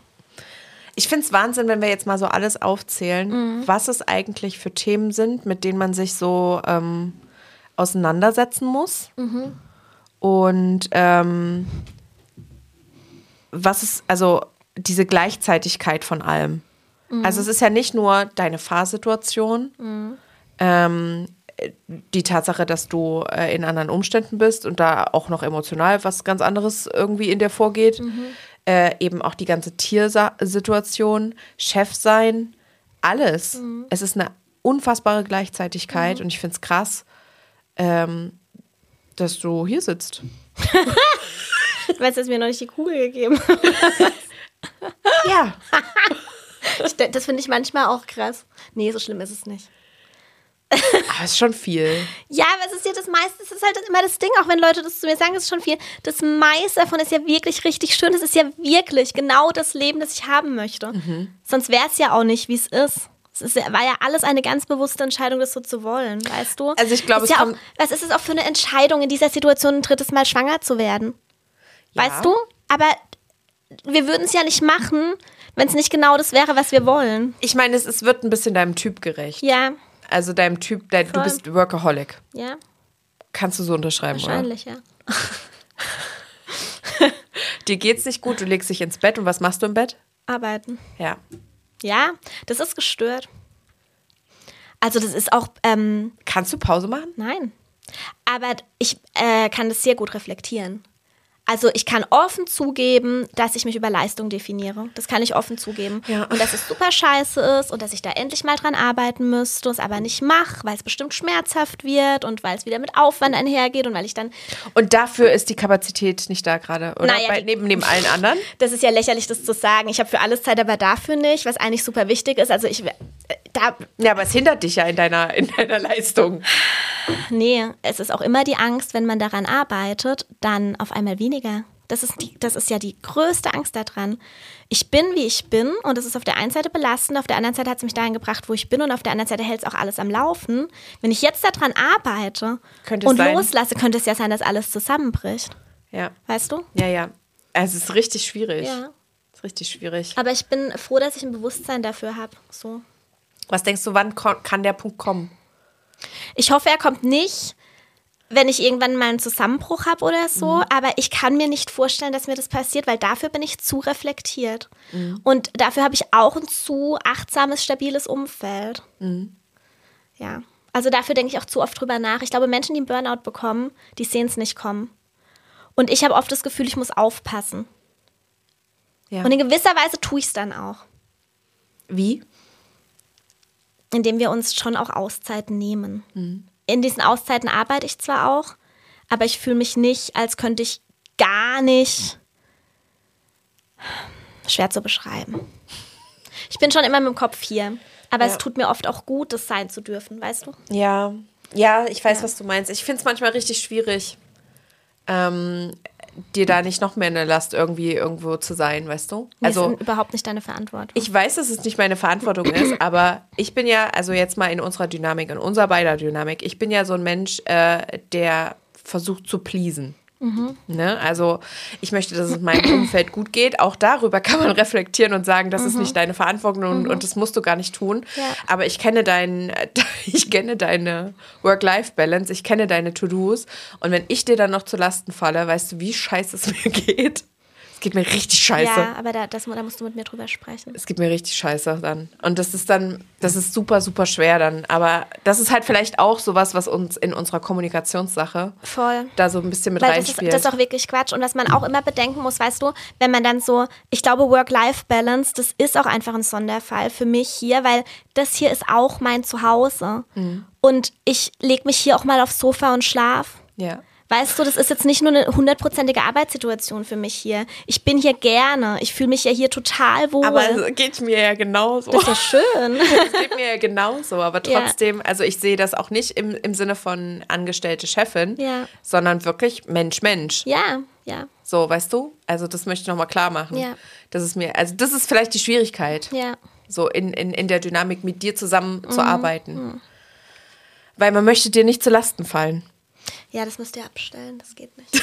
Ich finde es Wahnsinn, wenn wir jetzt mal so alles aufzählen, Mhm. was es eigentlich für Themen sind, mit denen man sich so ähm, auseinandersetzen muss. Mhm. Und ähm, was ist, also diese Gleichzeitigkeit von allem. Mhm. Also es ist ja nicht nur deine Fahrsituation, ähm, die Tatsache, dass du äh, in anderen Umständen bist und da auch noch emotional was ganz anderes irgendwie in dir vorgeht. Mhm. Äh, eben auch die ganze Tiersituation, Chef sein, alles. Mhm. Es ist eine unfassbare Gleichzeitigkeit und ich finde es krass, ähm, dass du hier sitzt. Du weißt, dass mir noch nicht die Kugel gegeben. Ja. Ich, das finde ich manchmal auch krass. Nee, so schlimm ist es nicht. Aber es ist schon viel. Ja, aber es ist ja das meiste, es ist halt immer das Ding, auch wenn Leute das zu mir sagen, es ist schon viel. Das meiste davon ist ja wirklich richtig schön. Es ist ja wirklich genau das Leben, das ich haben möchte. Mhm. Sonst wäre es ja auch nicht, wie es ist. Es ist, war ja alles eine ganz bewusste Entscheidung, das so zu wollen, weißt du? Also ich glaube, Ist es ja auch, kommt- was ist es auch für eine Entscheidung, in dieser Situation ein drittes Mal schwanger zu werden? Ja. Weißt du? Aber wir würden es ja nicht machen, wenn es nicht genau das wäre, was wir wollen. Ich meine, es, es wird ein bisschen deinem Typ gerecht. Ja, Also deinem Typ, der, du Voll. bist Workaholic. ja, Kannst du so unterschreiben, wahrscheinlich, ja. oder? Dir geht's nicht gut, du legst dich ins Bett und was machst du im Bett? Arbeiten. Ja. Ja, das ist gestört. Also das ist auch, ähm, Kannst du Pause machen? nein. Aber ich äh, kann das sehr gut reflektieren. also ich kann offen zugeben, dass ich mich über Leistung definiere. Das kann ich offen zugeben. Ja. Und dass es super scheiße ist und dass ich da endlich mal dran arbeiten müsste, es aber nicht mache, weil es bestimmt schmerzhaft wird und weil es wieder mit Aufwand einhergeht und weil ich dann... Und dafür ist die Kapazität nicht da gerade, oder? Naja, Bei, die- neben, neben allen anderen? Das ist ja lächerlich, das zu sagen. Ich habe für alles Zeit, aber dafür nicht, was eigentlich super wichtig ist. Also ich... äh, Da, Ja, aber es hindert dich ja in deiner, in deiner Leistung. nee, es ist auch immer die Angst, wenn man daran arbeitet, dann auf einmal weniger. Das ist, die, das ist ja die größte Angst daran. Ich bin, wie ich bin und es ist auf der einen Seite belastend, auf der anderen Seite hat es mich dahin gebracht, wo ich bin und auf der anderen Seite hält es auch alles am Laufen. Wenn ich jetzt daran arbeite Könnte es und sein. loslasse, könnte es ja sein, dass alles zusammenbricht. Ja, Weißt du? ja, ja. Also es ist richtig schwierig. Ja. Es ist richtig schwierig. Aber ich bin froh, dass ich ein Bewusstsein dafür habe. So. Was denkst du, wann ko- kann der Punkt kommen? Ich hoffe, er kommt nicht, wenn ich irgendwann mal einen Zusammenbruch habe oder so, Mhm. aber ich kann mir nicht vorstellen, dass mir das passiert, weil dafür bin ich zu reflektiert. Mhm. Und dafür habe ich auch ein zu achtsames, stabiles Umfeld. Mhm. Ja, also dafür denke ich auch zu oft drüber nach. Ich glaube, Menschen, die einen Burnout bekommen, die sehen es nicht kommen. Und ich habe oft das Gefühl, ich muss aufpassen. Ja. Und in gewisser Weise tue ich es dann auch, Wie? indem wir uns schon auch Auszeiten nehmen. Mhm. In diesen Auszeiten arbeite ich zwar auch, aber ich fühle mich nicht, als könnte ich gar nicht, schwer zu beschreiben. Ich bin schon immer mit dem Kopf hier, aber Ja. es tut mir oft auch gut, das sein zu dürfen, weißt du? Ja, ja, ich weiß, Ja. was du meinst. Ich finde es manchmal richtig schwierig, ähm, dir da nicht noch mehr eine Last irgendwie irgendwo zu sein, weißt du? Nee, Also ist überhaupt nicht deine Verantwortung. ich weiß, dass es nicht meine Verantwortung ist, aber ich bin ja, also jetzt mal in unserer Dynamik, in unserer beider Dynamik, ich bin ja so ein Mensch, äh, der versucht zu pleasen. Ne? Also ich möchte, dass es meinem Umfeld gut geht. Auch darüber kann man reflektieren und sagen, das ist nicht deine Verantwortung und, und das musst du gar nicht tun. Ja. Aber ich kenne dein, ich kenne deine Work-Life-Balance, ich kenne deine To-Dos. Und wenn ich dir dann noch zu Lasten falle, weißt du, wie scheiße es mir geht? Es geht mir richtig scheiße. Ja, aber da, das, da musst du mit mir drüber sprechen. Es gibt mir richtig scheiße dann. Und das ist dann, das ist super, super schwer dann. Aber das ist halt vielleicht auch sowas, was uns in unserer Kommunikationssache Voll. da so ein bisschen mit Weil das ist, reinspielt. das ist auch wirklich Quatsch. Und was man auch immer bedenken muss, weißt du, wenn man dann so, ich glaube, Work-Life-Balance, das ist auch einfach ein Sonderfall für mich hier, weil das hier ist auch mein Zuhause. Mhm. Und ich lege mich hier auch mal aufs Sofa und schlaf. ja. Weißt du, das ist jetzt nicht nur eine hundertprozentige Arbeitssituation für mich hier. Ich bin hier gerne. Ich fühle mich ja hier total wohl. Aber es geht mir ja genauso. das ist ja schön. Es geht mir ja genauso. Aber Ja. trotzdem, also ich sehe das auch nicht im, im Sinne von angestellte Chefin, Ja. sondern wirklich Mensch, Mensch. Ja, ja, So, weißt du? Also das möchte ich nochmal klar machen. Ja. Das ist mir, also das ist vielleicht die Schwierigkeit, ja. so in, in, in der Dynamik mit dir zusammen Mhm. zu arbeiten. Weil man möchte dir nicht zu Lasten fallen. Ja, das müsst ihr abstellen. Das geht nicht.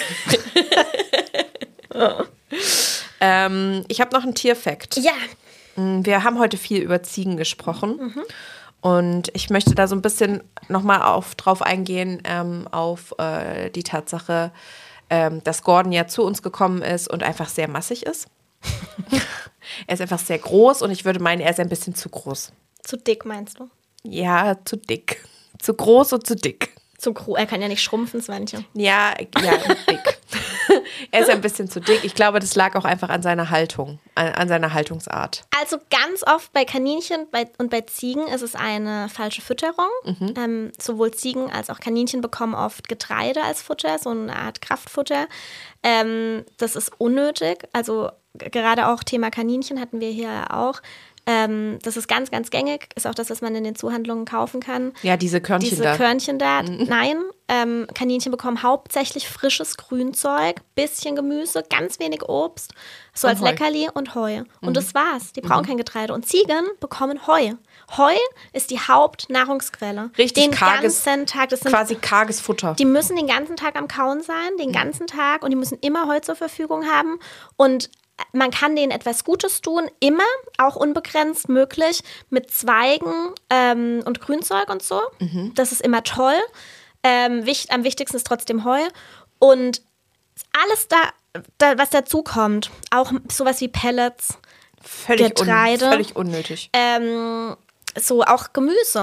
Ähm, ich habe noch einen Tierfact. Ja. Wir haben heute viel über Ziegen gesprochen. Und ich möchte da so ein bisschen nochmal auf, drauf eingehen, ähm, auf äh, die Tatsache, ähm, dass Gordon ja zu uns gekommen ist und einfach sehr massig ist. Er ist einfach sehr groß und ich würde meinen, er ist ein bisschen zu groß. Zu dick, meinst du? Ja, zu dick. Zu groß und zu dick. Zu groß. Er kann ja nicht schrumpfen, Svenche. Ja, ja, dick. Er ist ein bisschen zu dick. Ich glaube, das lag auch einfach an seiner Haltung, an, an seiner Haltungsart. Also ganz oft bei Kaninchen bei, und bei Ziegen ist es eine falsche Fütterung. Mhm. Ähm, sowohl Ziegen als auch Kaninchen bekommen oft Getreide als Futter, so eine Art Kraftfutter. Ähm, das ist unnötig. Also g- gerade auch Thema Kaninchen hatten wir hier auch. Ähm, das ist ganz, ganz gängig. Ist auch das, was man in den Zuhandlungen kaufen kann. Ja, diese Körnchen Diese da. Körnchen da. Nein, ähm, Kaninchen bekommen hauptsächlich frisches Grünzeug, bisschen Gemüse, ganz wenig Obst, so Und als Heu. Leckerli und Heu. Und das war's. Die brauchen kein Getreide. Und Ziegen bekommen Heu. Heu ist die Hauptnahrungsquelle. Richtig den karges, ganzen Tag. Das sind, quasi karges Futter. die müssen den ganzen Tag am Kauen sein, den ganzen Tag. Und die müssen immer Heu zur Verfügung haben. Und man kann denen etwas Gutes tun, immer, auch unbegrenzt möglich, mit Zweigen ähm, und Grünzeug und so. Das ist immer toll. Ähm, wicht, am wichtigsten ist trotzdem Heu. Und alles da, da was dazu kommt, auch sowas wie Pellets, Völlig, un, Getreide. völlig unnötig. ähm, so auch Gemüse.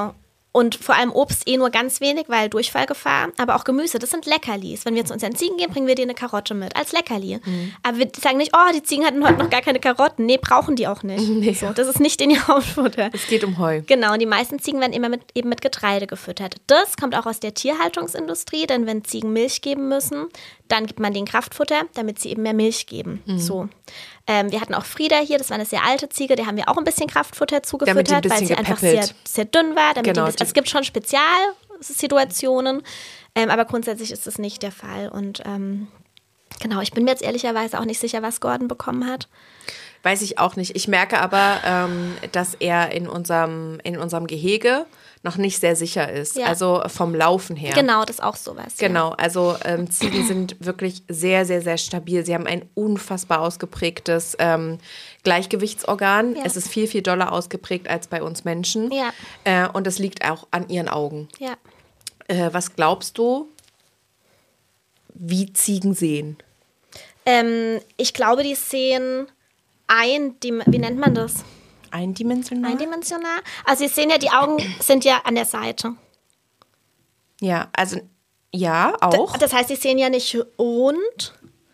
Und vor allem Obst eh nur ganz wenig, weil Durchfallgefahr. Aber auch Gemüse, das sind Leckerlis. Wenn wir zu unseren Ziegen gehen, bringen wir denen eine Karotte mit als Leckerli. Mhm. Aber wir sagen nicht, oh, die Ziegen hatten heute noch gar keine Karotten. Nee, brauchen die auch nicht. Nee. So, das ist nicht in ihr Hauptfutter. Es geht um Heu. Genau, und die meisten Ziegen werden immer mit, eben mit Getreide gefüttert. Das kommt auch aus der Tierhaltungsindustrie, denn wenn Ziegen Milch geben müssen, dann gibt man denen Kraftfutter, damit sie eben mehr Milch geben. Mhm. So. Ähm, wir hatten auch Frieda hier, das war eine sehr alte Ziege, der haben wir auch ein bisschen Kraftfutter zugefüttert, ein weil sie gepäppelt. einfach sehr, sehr dünn war. Damit genau, bisschen, also es gibt schon Spezialsituationen, ähm, aber grundsätzlich ist das nicht der Fall. Und ähm, genau, ich bin mir jetzt ehrlicherweise auch nicht sicher, was Gordon bekommen hat. Weiß ich auch nicht. Ich merke aber, ähm, dass er in unserem, in unserem Gehege noch nicht sehr sicher ist. Ja. Also vom Laufen her. Genau, das ist auch sowas. Genau, ja. also ähm, Ziegen sind wirklich sehr, sehr, sehr stabil. Sie haben ein unfassbar ausgeprägtes ähm, Gleichgewichtsorgan. Ja. Es ist viel, viel doller ausgeprägt als bei uns Menschen. Ja. Äh, und das liegt auch an ihren Augen. Ja. Äh, was glaubst du, wie Ziegen sehen? Ähm, ich glaube, die sehen ein, wie nennt man das? Eindimensional? Eindimensional. Also Sie sehen ja, die Augen sind ja an der Seite. Ja, also ja, auch. D- das heißt, Sie sehen ja nicht rund,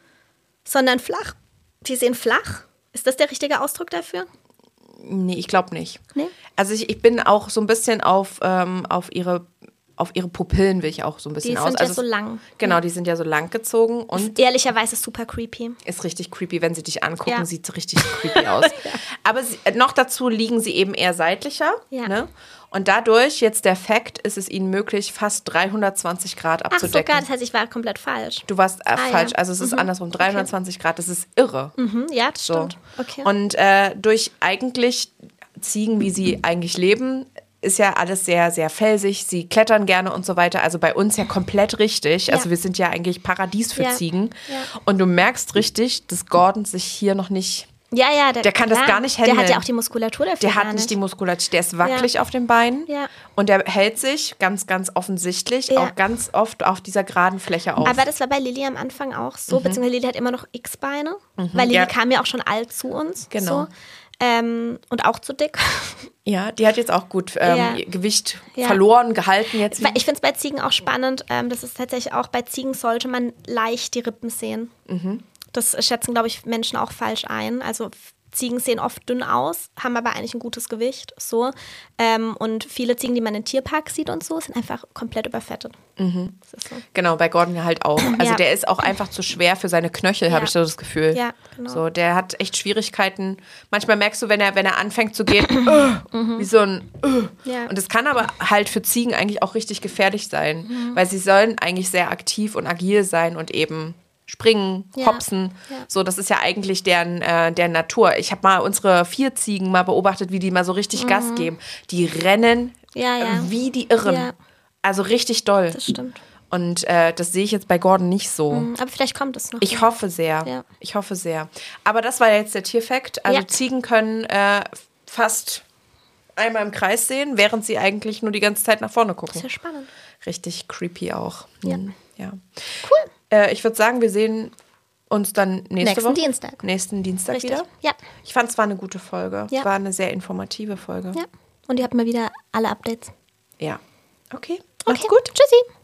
sondern flach. Die sehen flach. Ist das der richtige Ausdruck dafür? Nee, ich glaube nicht. Nee? Also ich, ich bin auch so ein bisschen auf, ähm, auf ihre auf ihre Pupillen will ich auch so ein bisschen aus. Die sind also ja so lang. Genau, die sind ja so lang gezogen. Und ist ehrlicherweise super creepy. Ist richtig creepy, wenn sie dich angucken, ja. sieht richtig creepy aus. ja. Aber sie, noch dazu liegen sie eben eher seitlicher. Ja. Ne? Und dadurch, jetzt der Fakt, ist es ihnen möglich, fast dreihundzwanzig Grad abzudecken. Ach sogar, das heißt, ich war komplett falsch. Du warst äh, ah, falsch, ja. also es ist mhm. andersrum, dreihundertzwanzig okay. Grad, das ist irre. Mhm. Ja, das so. stimmt. Okay. Und äh, durch eigentlich Ziegen, wie sie eigentlich leben, ist ja alles sehr, sehr felsig. Sie klettern gerne und so weiter. Also bei uns ja komplett richtig. Also ja. wir sind ja eigentlich Paradies für ja. Ziegen. Ja. Und du merkst richtig, dass Gordon sich hier noch nicht... Ja, ja. Der, der kann klar, das gar nicht handeln. Der hat ja auch die Muskulatur dafür. Der hat nicht nicht die Muskulatur. Der ist wackelig ja. auf den Beinen. Ja. Und der hält sich ganz, ganz offensichtlich ja. auch ganz oft auf dieser geraden Fläche auf. Aber das war bei Lilly am Anfang auch so. Mhm. Beziehungsweise Lilly hat immer noch X-Beine. Mhm. Weil Lilly ja. kam ja auch schon alt zu uns. Genau. So. Ähm, und auch zu dick. Ja, die hat jetzt auch gut ähm, ja. Gewicht ja. verloren, gehalten jetzt. Ich finde es bei Ziegen auch spannend. Ähm, das ist tatsächlich auch, bei Ziegen sollte man leicht die Rippen sehen. Mhm. Das schätzen, glaube ich, Menschen auch falsch ein. Also Ziegen sehen oft dünn aus, haben aber eigentlich ein gutes Gewicht. So. Ähm, und viele Ziegen, die man im Tierpark sieht und so, sind einfach komplett überfettet. Mhm. Das ist so. Genau, bei Gordon halt auch. Also ja. der ist auch einfach zu schwer für seine Knöchel, ja. habe ich so das Gefühl. Ja, genau. So, der hat echt Schwierigkeiten. Manchmal merkst du, wenn er, wenn er anfängt zu gehen, uh, mhm. wie so ein uh. ja. Und das kann aber halt für Ziegen eigentlich auch richtig gefährlich sein, mhm. weil sie sollen eigentlich sehr aktiv und agil sein und eben springen, ja. hopsen. Ja. So, das ist ja eigentlich deren, äh, deren Natur. Ich habe mal unsere vier Ziegen mal beobachtet, wie die mal so richtig mhm. Gas geben. Die rennen ja, ja. äh, wie die Irren. Ja. Also richtig doll. Das stimmt. Und äh, das sehe ich jetzt bei Gordon nicht so. Mhm. Aber vielleicht kommt es noch. Ich hoffe sehr. Ja. Ich hoffe sehr. Aber das war jetzt der Tierfakt. Also ja. Ziegen können äh, fast einmal im Kreis sehen, während sie eigentlich nur die ganze Zeit nach vorne gucken. Sehr spannend. Richtig creepy auch. Ja. Mhm. ja. Cool. Äh, ich würde sagen, wir sehen uns dann nächste Nächsten Woche. Dienstag. Nächsten Dienstag Richtig. wieder. Ja. Ich fand es war eine gute Folge. Ja. Es war eine sehr informative Folge. Ja. Und ihr habt mal wieder alle Updates. Ja. Okay. Macht's Okay. gut. Tschüssi.